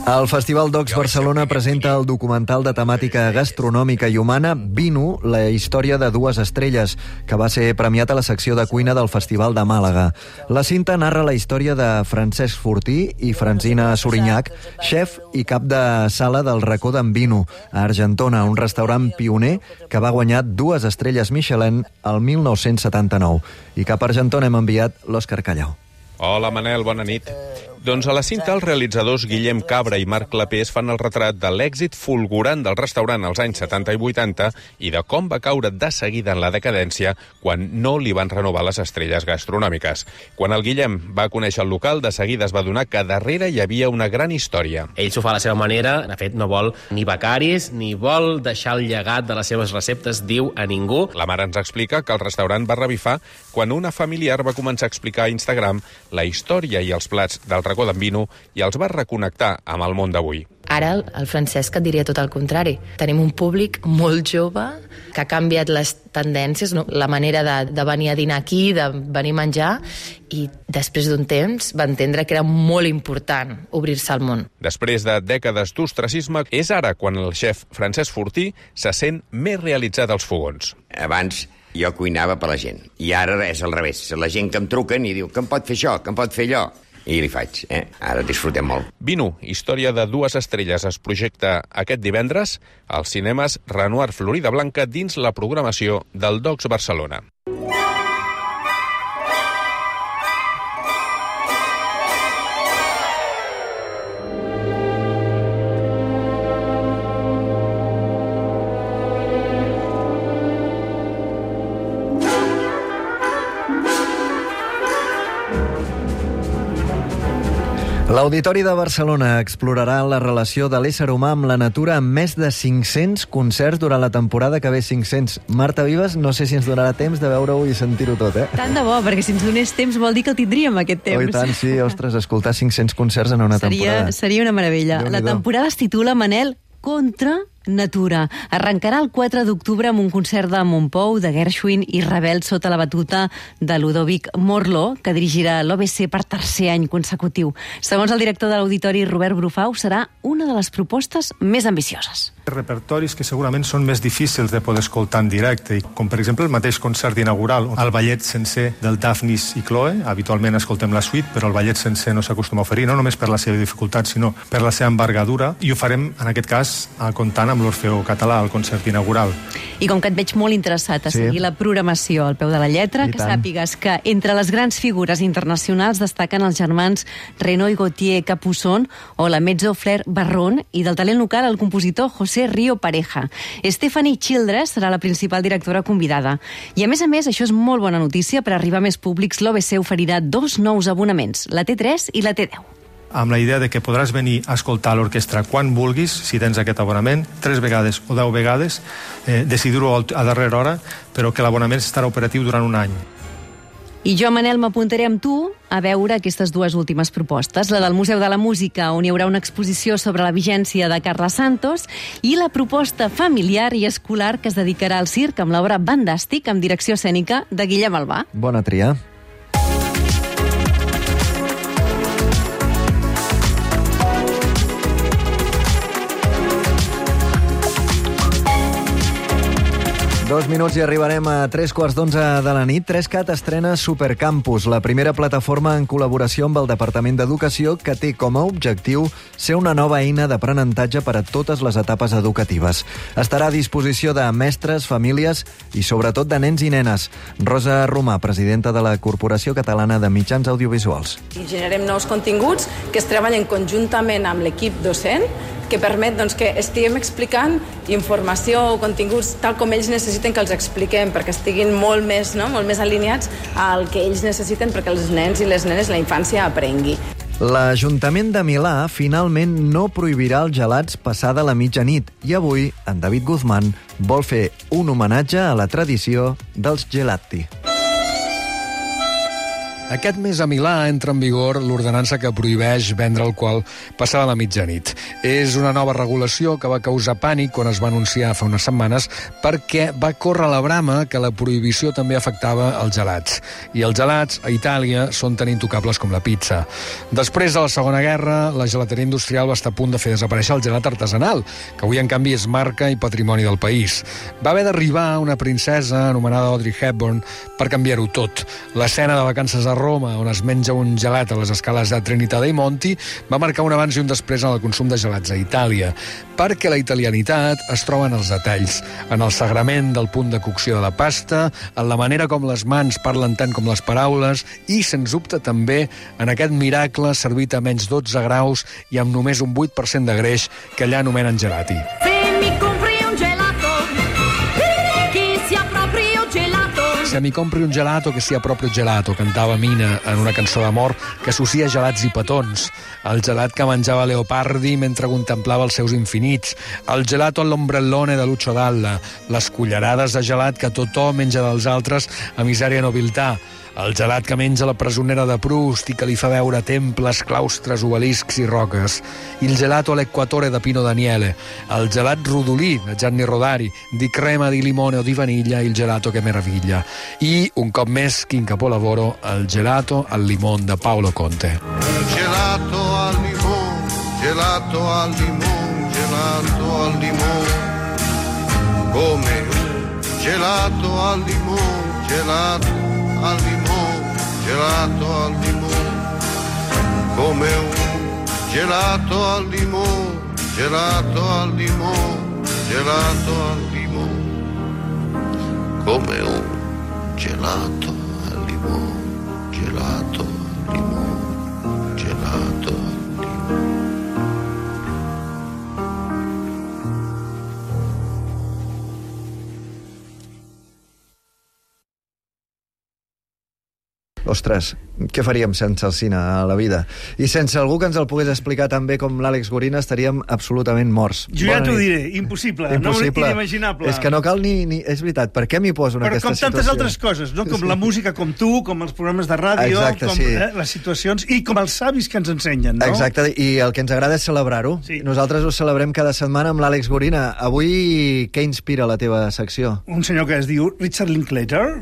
El Festival Docs Barcelona presenta el documental de temàtica gastronòmica i humana Vino, la història de 2 estrelles, que va ser premiat a la secció de cuina del Festival de Màlaga. La cinta narra la història de Francesc Fortí i Francina Sorinyac, xef i cap de sala del Racó d'en Vino, a Argentona, un restaurant pioner que va guanyar 2 estrelles Michelin el 1979. I cap a Argentona hem enviat l'Òscar Callau.
Hola, Manel, bona nit. Doncs a la cinta els realitzadors Guillem Cabra i Marc Clapés fan el retrat de l'èxit fulgurant del restaurant als anys 70 i 80 i de com va caure de seguida en la decadència quan no li van renovar les estrelles gastronòmiques. Quan el Guillem va conèixer el local, de seguida es va adonar que darrere hi havia una gran història.
Ell s'ho fa a la seva manera, de fet no vol ni becaris, ni vol deixar el llegat de les seves receptes, diu, a ningú.
La mare ens explica que el restaurant va revifar quan una familiar va començar a explicar a Instagram la història i els plats del Racó d'en Vino i els va reconnectar amb el món d'avui.
Ara el Francesc et diria tot el contrari. Tenim un públic molt jove que ha canviat les tendències, no? La manera de venir a dinar aquí, de venir a menjar, i després d'un temps va entendre que era molt important obrir-se al món.
Després de dècades d'ostracisme, és ara quan el xef Francesc Fortí se sent més realitzat als fogons.
Abans jo cuinava per la gent, i ara és al revés. La gent que em truquen i diu que em pot fer això, que em pot fer allò. I li faig, Ara disfrutem molt.
Vino, història de 2 estrelles, es projecta aquest divendres als cinemes Renoir Florida Blanca dins la programació del Docs Barcelona.
L'Auditori de Barcelona explorarà la relació de l'ésser humà amb la natura amb més de 500 concerts durant la temporada que ve. 500. Marta Vives, no sé si ens donarà temps de veure-ho i sentir-ho tot,
Tant de bo, perquè si ens donés temps vol dir que el tindríem, aquest temps.
Oh, i tant, sí, ostres, escoltar 500 concerts en una temporada.
Seria una meravella. La temporada es titula, Manel, Contra Natura. Arrencarà el 4 d'octubre amb un concert de Montpou, de Gershwin i Ravel sota la batuta de Ludovic Morló, que dirigirà l'OBC per 3è any consecutiu. Segons el director de l'Auditori, Robert Brufau, serà una de les propostes més ambicioses.
Repertoris que segurament són més difícils de poder escoltar en directe, com per exemple el mateix concert inaugural, el ballet sencer del Daphnis i Chloe. Habitualment escoltem la suite, però el ballet sencer no s'acostuma a oferir, no només per la seva dificultat, sinó per la seva envergadura, i ho farem, en aquest cas, comptant amb l'Orfeó Català, el concert inaugural.
I com que et veig molt interessat a seguir la programació al peu de la lletra, que sàpigues que entre les grans figures internacionals destaquen els germans Renaud i Gauthier Capuçon o la mezzo Flair Barron, i del talent local el compositor José Río Pareja. Stephanie Childress serà la principal directora convidada. I a més, això és molt bona notícia. Per arribar a més públics, l'OBC oferirà 2 nous abonaments, la T3 i la T10.
Amb la idea de que podràs venir a escoltar l'orquestra quan vulguis, si tens aquest abonament, 3 vegades o 10 vegades, decidir-ho a darrera hora, però que l'abonament estarà operatiu durant un any.
I jo, Manel, m'apuntaré amb tu a veure aquestes 2 últimes propostes, la del Museu de la Música, on hi haurà una exposició sobre la vigència de Carla Santos, i la proposta familiar i escolar que es dedicarà al circ amb l'obra Bandàstic, amb direcció escènica de Guillem Albà.
Bona tria. Dos minuts i arribarem a 3:15 de la nit. 3CAT estrena Supercampus, la primera plataforma en col·laboració amb el Departament d'Educació que té com a objectiu ser una nova eina d'aprenentatge per a totes les etapes educatives. Estarà a disposició de mestres, famílies i sobretot de nens i nenes. Rosa Romà, presidenta de la Corporació Catalana de Mitjans Audiovisuals.
I generem nous continguts que es treballen conjuntament amb l'equip docent, que permet que estiguem explicant informació o continguts tal com ells necessiten que els expliquem, perquè estiguin molt més alineats al que ells necessiten perquè els nens i les nenes, la infància, aprengui.
L'Ajuntament de Milà finalment no prohibirà els gelats passada la mitjanit i avui en David Guzmán vol fer un homenatge a la tradició dels gelati.
Aquest mes a Milà entra en vigor l'ordenança que prohibeix vendre alcohol passada la mitjanit. És una nova regulació que va causar pànic quan es va anunciar fa unes setmanes perquè va córrer la brama que la prohibició també afectava els gelats. I els gelats a Itàlia són tan intocables com la pizza. Després de la Segona Guerra, la gelateria industrial va estar a punt de fer desaparèixer el gelat artesanal, que avui en canvi és marca i patrimoni del país. Va haver d'arribar una princesa anomenada Audrey Hepburn per canviar-ho tot. L'escena de Vacances a Roma, on es menja un gelat a les escales de Trinità dei Monti, va marcar un abans i un després en el consum de gelats a Itàlia, perquè la italianitat es troba en els detalls, en el sagrament del punt de cocció de la pasta, en la manera com les mans parlen tant com les paraules i, sens dubte, també en aquest miracle servit a menys 12 graus i amb només un 8% de greix que allà anomenen gelati. Se mi compri un gelato che sia proprio gelato, cantava Mina en una cançó d'amor que associa gelats i petons. El gelat que menjava Leopardi mentre contemplava els seus infinits. El gelato all'ombrellone de Lucio Dalla. Les cullerades de gelat que tothom menja dels altres a misèria i nobiltà. El gelat que menja la presonera de Proust i que li fa veure temples, claustres, obeliscs i roques. Il gelato all'Equatore de Pino Daniele. El gelat rodolí de Gianni Rodari, di crema di limone o di vaniglia, il gelato che meraviglia. I, un cop més, quin capolavoro, el gelato al limone de Paolo Conte.
Gelato al limone, gelato al limone, gelato al limone. Come gelato al limone, gelato al limone, gelato al limone, come un gelato al limone, gelato al limone, gelato al limone, come un gelato al limone, gelato al limone, gelato al limone.
Ostres, què faríem sense el cine a la vida? I sense algú que ens el pogués explicar tan bé com l'Àlex Gorina estaríem absolutament morts.
Jo ja t'ho diré, impossible, inimaginable.
És que no cal ni... És veritat, per què m'hi poso en aquesta situació?
Però com tantes altres coses, no? Com la música, com tu, com els programes de ràdio, com les situacions, i com els savis que ens ensenyen, no?
Exacte, i el que ens agrada és celebrar-ho. Nosaltres ho celebrem cada setmana amb l'Àlex Gorina. Avui, què inspira la teva secció?
Un senyor que es diu Richard Linklater.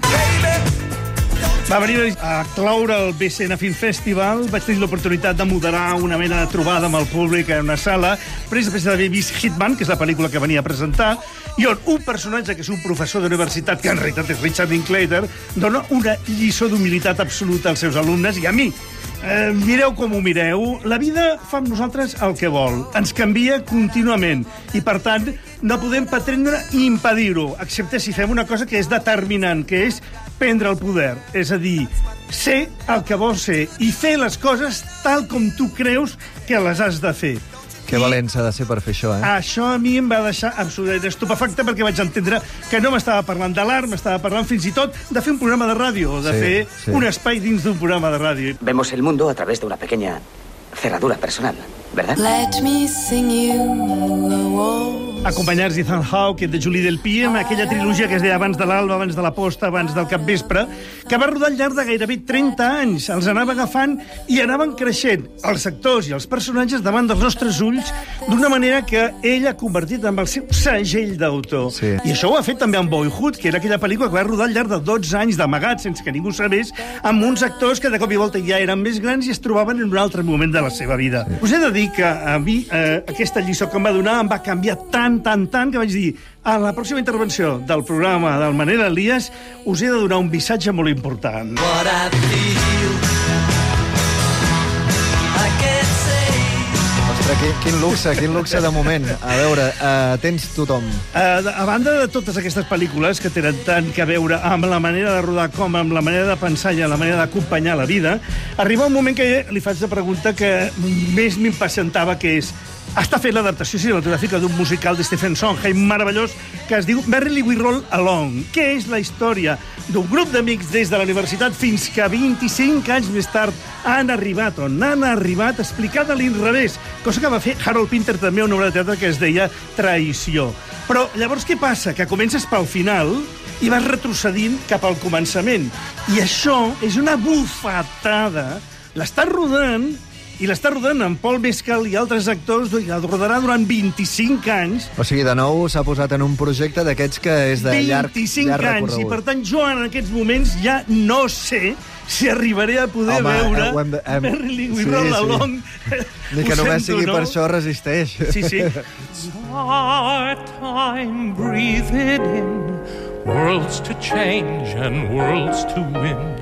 Va venir a cloure el BCN Film Festival. Vaig tenir l'oportunitat de moderar una mena de trobada amb el públic en una sala, després d'haver vist Hitman, que és la pel·lícula que venia a presentar, i on un personatge que és un professor d'universitat, que en realitat és Richard Linklater, dona una lliçó d'humilitat absoluta als seus alumnes i a mi. Mireu com ho mireu, la vida fa amb nosaltres el que vol, ens canvia contínuament i per tant no podem pretendre impedir-ho, excepte si fem una cosa que és determinant, que és prendre el poder, és a dir, ser el que vols ser i fer les coses tal com tu creus que les has de fer.
Que valent s'ha de ser per fer això,
Això a mi em va deixar absolutament estupefacte perquè vaig entendre que no m'estava parlant de l'art, m'estava parlant fins i tot de fer un programa de ràdio, de fer un espai dins d'un programa de ràdio.
Vemos el mundo a través de una pequeña cerradura personal, ¿verdad?
Let me sing you a waltz.
Acompanyats d'Ethan Hawke i de Julie Delpy amb aquella trilogia que es deia Abans de l'alba, abans de la posta, abans del capvespre, que va rodar al llarg de gairebé 30 anys. Els anava agafant i anaven creixent els actors i els personatges davant dels nostres ulls d'una manera que ell ha convertit en el seu segell d'autor.
Sí.
I això ho ha fet també amb Boyhood, que era aquella pel·lícula que va rodar al llarg de 12 anys d'amagat, sense que ningú sabés, amb uns actors que de cop i volta ja eren més grans i es trobaven en un altre moment de la seva vida. Sí. Us he de dir que a mi aquesta lliçó que em va donar em va canviar tant que vaig dir, a la pròxima intervenció del programa del Manel Elias us he de donar un missatge molt important.
Ostres, quin luxe de moment. A veure, tens tothom.
A banda de totes aquestes pel·lícules que tenen tant que veure amb la manera de rodar com amb la manera de pensar i la manera d'acompanyar la vida, arriba un moment que li faig la pregunta que més m'impacientava, que és està fent l'adaptació cinematogràfica d'un musical de Stephen Sondheim meravellós que es diu Merrily We Roll Along, que és la història d'un grup d'amics des de la universitat fins que 25 anys més tard han arribat explicant a l'inrevés, cosa que va fer Harold Pinter també a una obra de teatre que es deia Traïció. Però llavors què passa? Que comences pel final i vas retrocedint cap al començament. I això és una bufetada. L'està rodant amb Paul Mescal i altres actors, i el rodarà durant 25 anys.
O sigui, de nou s'ha posat en un projecte d'aquests que és de llarg recorregut.
I per tant jo en aquests moments ja no sé si arribaré a poder veure Merrily We Roll Along.
Ni que només sigui per això resisteix.
Sí.
Our time, breathe it in, worlds to change and worlds to win.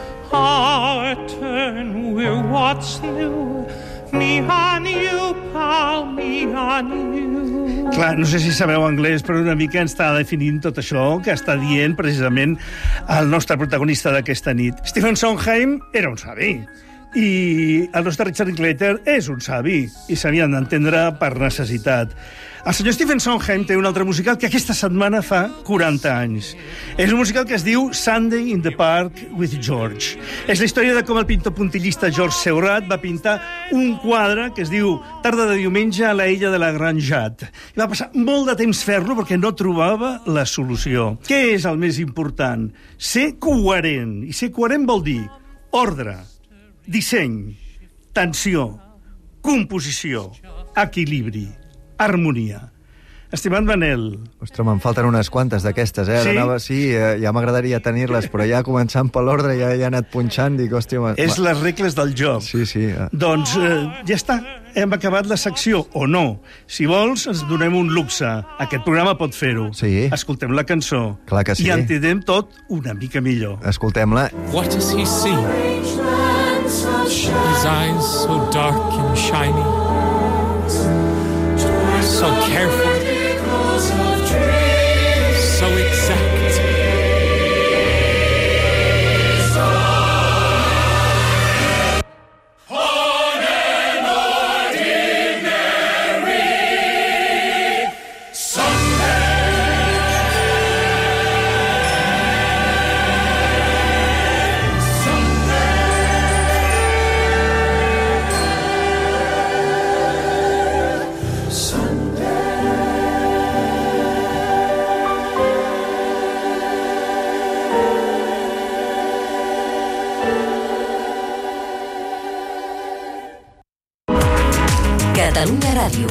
Our turn, we're what's new. Me on you, pal, me on you.
Clar, no sé si sabeu anglès, però una mica ens està definint tot això que està dient precisament el nostre protagonista d'aquesta nit. Stephen Sondheim era un savi. I el nostre Richard Linklater és un savi, i s'havien d'entendre per necessitat. El senyor Stephen Sondheim té un altre musical que aquesta setmana fa 40 anys. És un musical que es diu Sunday in the Park with George. És la història de com el pintor puntillista George Seurat va pintar un quadre que es diu Tarda de diumenge a la illa de la Gran Jat. I va passar molt de temps fer-lo perquè no trobava la solució. Què és el més important? Ser coherent. I ser coherent vol dir ordre, disseny, tensió, composició, equilibri, harmonia. Estimat Manel.
Ostres, me'n falten unes quantes d'aquestes,
Sí?
Ja m'agradaria tenir-les, però ja començant per l'ordre ja he anat punxant, dic, hòstia...
És les regles del joc.
Sí.
Doncs ja està, hem acabat la secció, o no. Si vols, ens donem un luxe. Aquest programa pot fer-ho.
Sí.
Escoltem la cançó.
Clar que sí.
I entenem tot una mica millor.
Escoltem-la.
What does he see? His eyes so dark and shiny, so careful, so exact.
Catalunya Ràdio.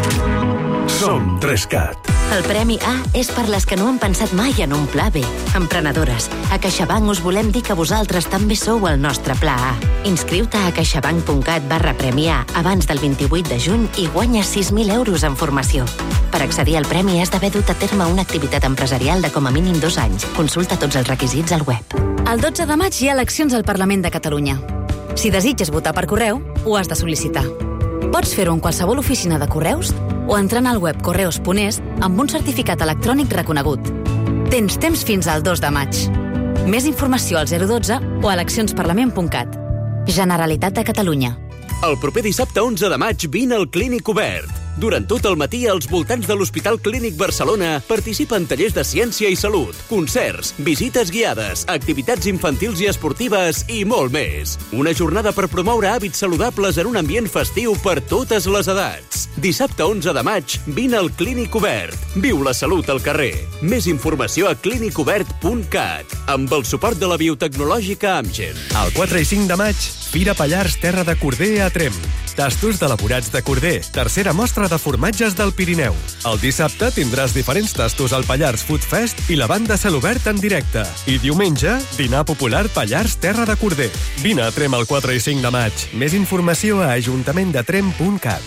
Som 3CAT.
El Premi A és per les que no han pensat mai en un pla B. Emprenedores, a CaixaBank us volem dir que vosaltres també sou el nostre pla A. Inscriu-te a caixabank.cat/premi A abans del 28 de juny i guanya 6.000 euros en formació. Per accedir al premi has d'haver dut a terme una activitat empresarial de com a mínim 2 anys. Consulta tots els requisits al web.
El 12 de maig hi ha eleccions al Parlament de Catalunya. Si desitges votar per correu, ho has de sol·licitar. Pots fer-ho en qualsevol oficina de correus o entrant al web correus.es amb un certificat electrònic reconegut. Tens temps fins al 2 de maig. Més informació al 012 o a eleccionsparlament.cat. Generalitat de Catalunya.
El proper dissabte 11 de maig vine al Clínic Obert. Durant tot el matí, als voltants de l'Hospital Clínic Barcelona participa en tallers de ciència i salut, concerts, visites guiades, activitats infantils i esportives i molt més. Una jornada per promoure hàbits saludables en un ambient festiu per totes les edats. Dissabte 11 de maig, vine al Clínic Obert. Viu la salut al carrer. Més informació a clinicobert.cat, amb el suport de la biotecnològica Amgen.
El 4 i 5 de maig, Fira Pallars Terra de Corder a Tremp. Tastos elaborats de corder, tercera mostra de formatges del Pirineu. El dissabte tindràs diferents tastos al Pallars Food Fest i la banda Celobert en directe. I diumenge, dinar popular Pallars Terra de Corder. Vine a Tremp el 4 i 5 de maig. Més informació a ajuntamentdetremp.cat.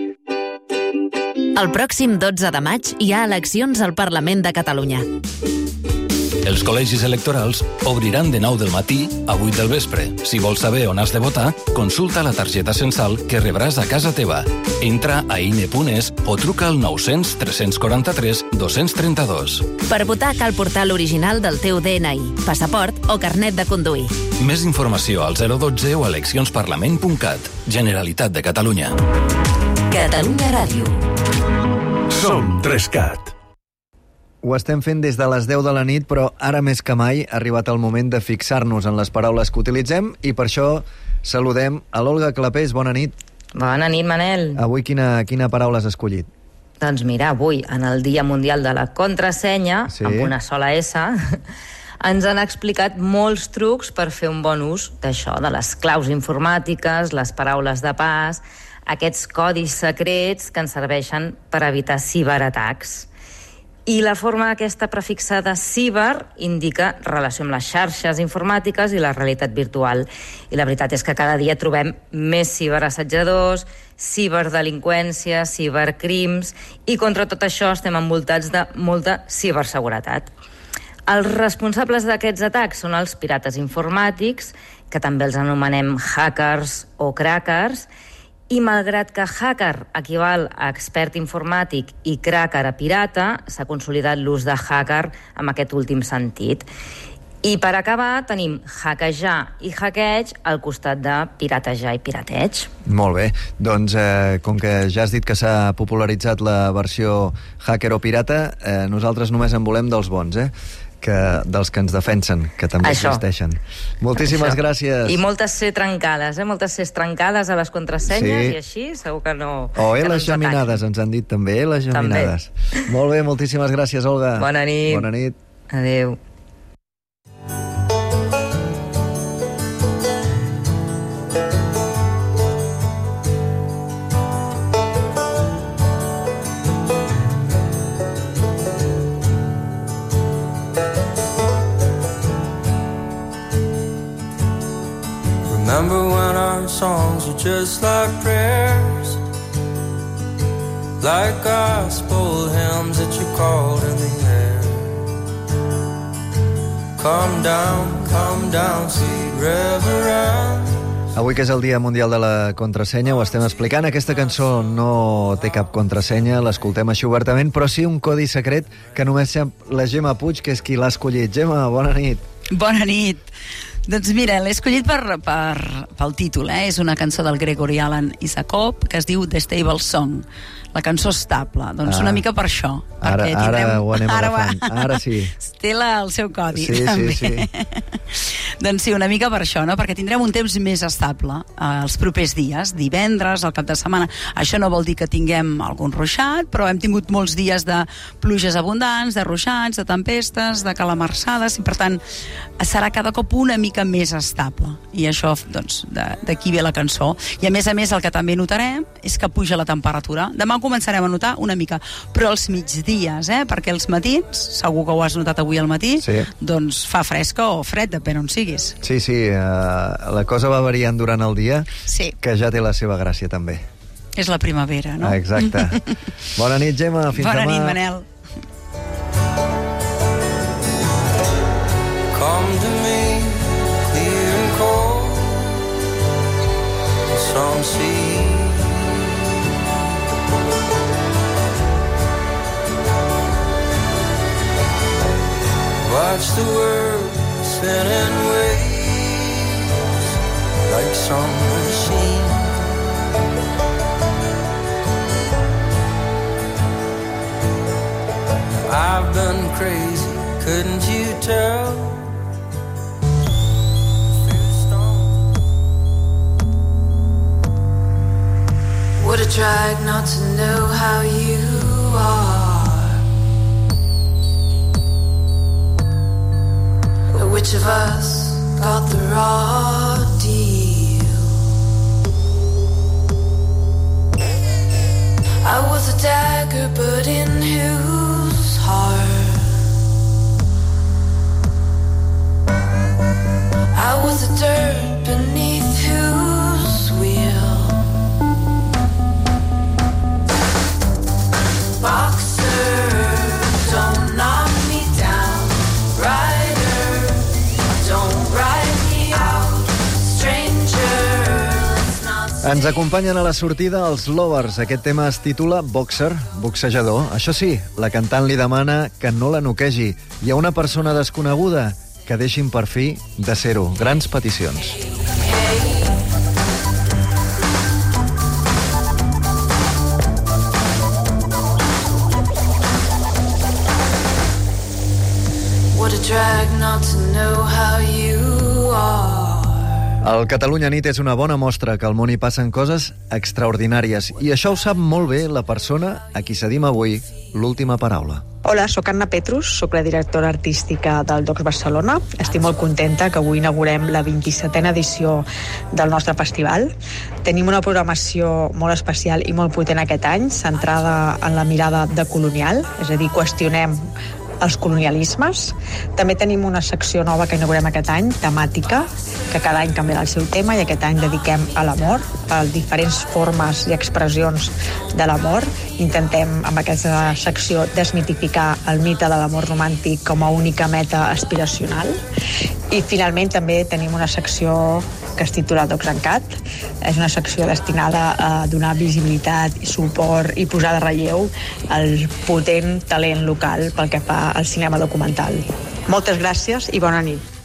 El pròxim 12 de maig hi ha eleccions al Parlament de Catalunya.
Els col·legis electorals obriran de 9 del matí a 8 del vespre. Si vols saber on has de votar, consulta la targeta censal que rebràs a casa teva. Entra a INE.es o truca al 900 343 232.
Per votar cal portar l'original del teu DNI, passaport o carnet de conduir.
Més informació al 012 o a eleccionsparlament.cat. Generalitat de Catalunya.
Catalunya Ràdio.
Som 3CAT.
Ho estem fent des de les 10 de la nit, però ara més que mai ha arribat el moment de fixar-nos en les paraules que utilitzem i per això saludem a l'Olga Clapés. Bona nit.
Bona nit, Manel.
Avui quina paraula has escollit?
Doncs mira, avui, en el Dia Mundial de la Contrasenya,
Sí.
amb una sola S, ens han explicat molts trucs per fer un bon ús d'això, de les claus informàtiques, les paraules de pas, aquests codis secrets que ens serveixen per evitar ciberatacs. I la forma aquesta prefixada ciber indica relació amb les xarxes informàtiques i la realitat virtual. I la veritat és que cada dia trobem més ciberassetjadors, ciberdelinqüència, cibercrims, i contra tot això estem envoltats de molta ciberseguretat. Els responsables d'aquests atacs són els pirates informàtics, que també els anomenem hackers o crackers, i malgrat que hacker equival a expert informàtic i cracker a pirata, s'ha consolidat l'ús de hacker amb aquest últim sentit. I per acabar tenim hackejar i hackeig al costat de piratejar i pirateig.
Molt bé, doncs com que ja has dit que s'ha popularitzat la versió hacker o pirata, nosaltres només en volem dels bons, dels que ens defensen, que també existeixen. Moltíssimes gràcies.
I moltes C trencades, moltes C trencades a les contrasenyes,
Sí.
i així segur que no...
O L geminades, ens han dit també, L geminades. Molt bé, moltíssimes gràcies, Olga.
Bona nit.
Bona nit.
Adéu.
Remember when our songs were just like prayers, like gospel hymns that you called in the air. Come down, sweet reverend.
Avui que és el Dia Mundial de la Contrasenya, ho estem explicant. Aquesta cançó no té cap contrasenya, l'escoltem així obertament, però sí un codi secret que només sap la Gemma Puig, que és qui l'ha escollit. Gemma, bona nit.
Bona nit. Doncs mira, l'he escollit pel títol, És una cançó del Gregory Alan Isakov que es diu The Stable Song, la cançó estable. Doncs una mica per això.
Ara ho anem agafant. Ara sí.
Té el seu codi, també.
Sí.
Doncs sí, una mica per això, no? Perquè tindrem un temps més estable els propers dies, divendres, al cap de setmana. Això no vol dir que tinguem algun ruixat, però hem tingut molts dies de pluges abundants, de ruixats, de tempestes, de calamarsades, i per tant serà cada cop una mica més estable. I això, doncs, d'aquí ve la cançó. I a més, el que també notarem és que puja la temperatura. Demà començarem a notar una mica, però als migdies, perquè els matins, segur que ho has notat avui al matí, doncs fa fresca o fred, depèn on siguis.
Sí, la cosa va variant durant el dia, que ja té la seva gràcia també.
És la primavera, no?
Exacte. Bona nit, Gemma, fins demà.
Bona nit, Manel.
Come to me, clear and cold, some sea. Watch the world spin in waves like some machine. I've been crazy, couldn't you tell?
Would have tried not to know how you are. Which of us got the raw deal? I was a dagger, but in whose heart? I was a dirt beneath whose wheel? Boxer, don't knock me down. Rider, don't ride me out. Stranger, let's not say...
Ens acompanyen a la sortida els Lovers. Aquest tema es titula Boxer, boxejador. Això sí, la cantant li demana que no la noquegi. Hi ha una persona desconeguda que deixin per fi de ser-ho. Grans peticions.
What a drag not to know how you are.
El Catalunya Nit és una bona mostra que al món hi passen coses extraordinàries i això ho sap molt bé la persona a qui cedim avui l'última paraula.
Hola, sóc Anna Petrus, sóc la directora artística del Docs Barcelona. Estic molt contenta que avui inaugurem la 27a edició del nostre festival. Tenim una programació molt especial i molt potent aquest any, centrada en la mirada decolonial, és a dir, qüestionem els colonialismes. També tenim una secció nova que inaugurem aquest any, temàtica, que cada any canviarà el seu tema i aquest any dediquem a l'amor, a diferents formes i expressions de l'amor. Intentem amb aquesta secció desmitificar el mite de l'amor romàntic com a única meta aspiracional. I finalment també tenim una secció que es titula Docs en Cat. És una secció destinada a donar visibilitat i suport i posar de relleu el potent talent local pel que fa al cinema documental. Moltes gràcies i bona nit.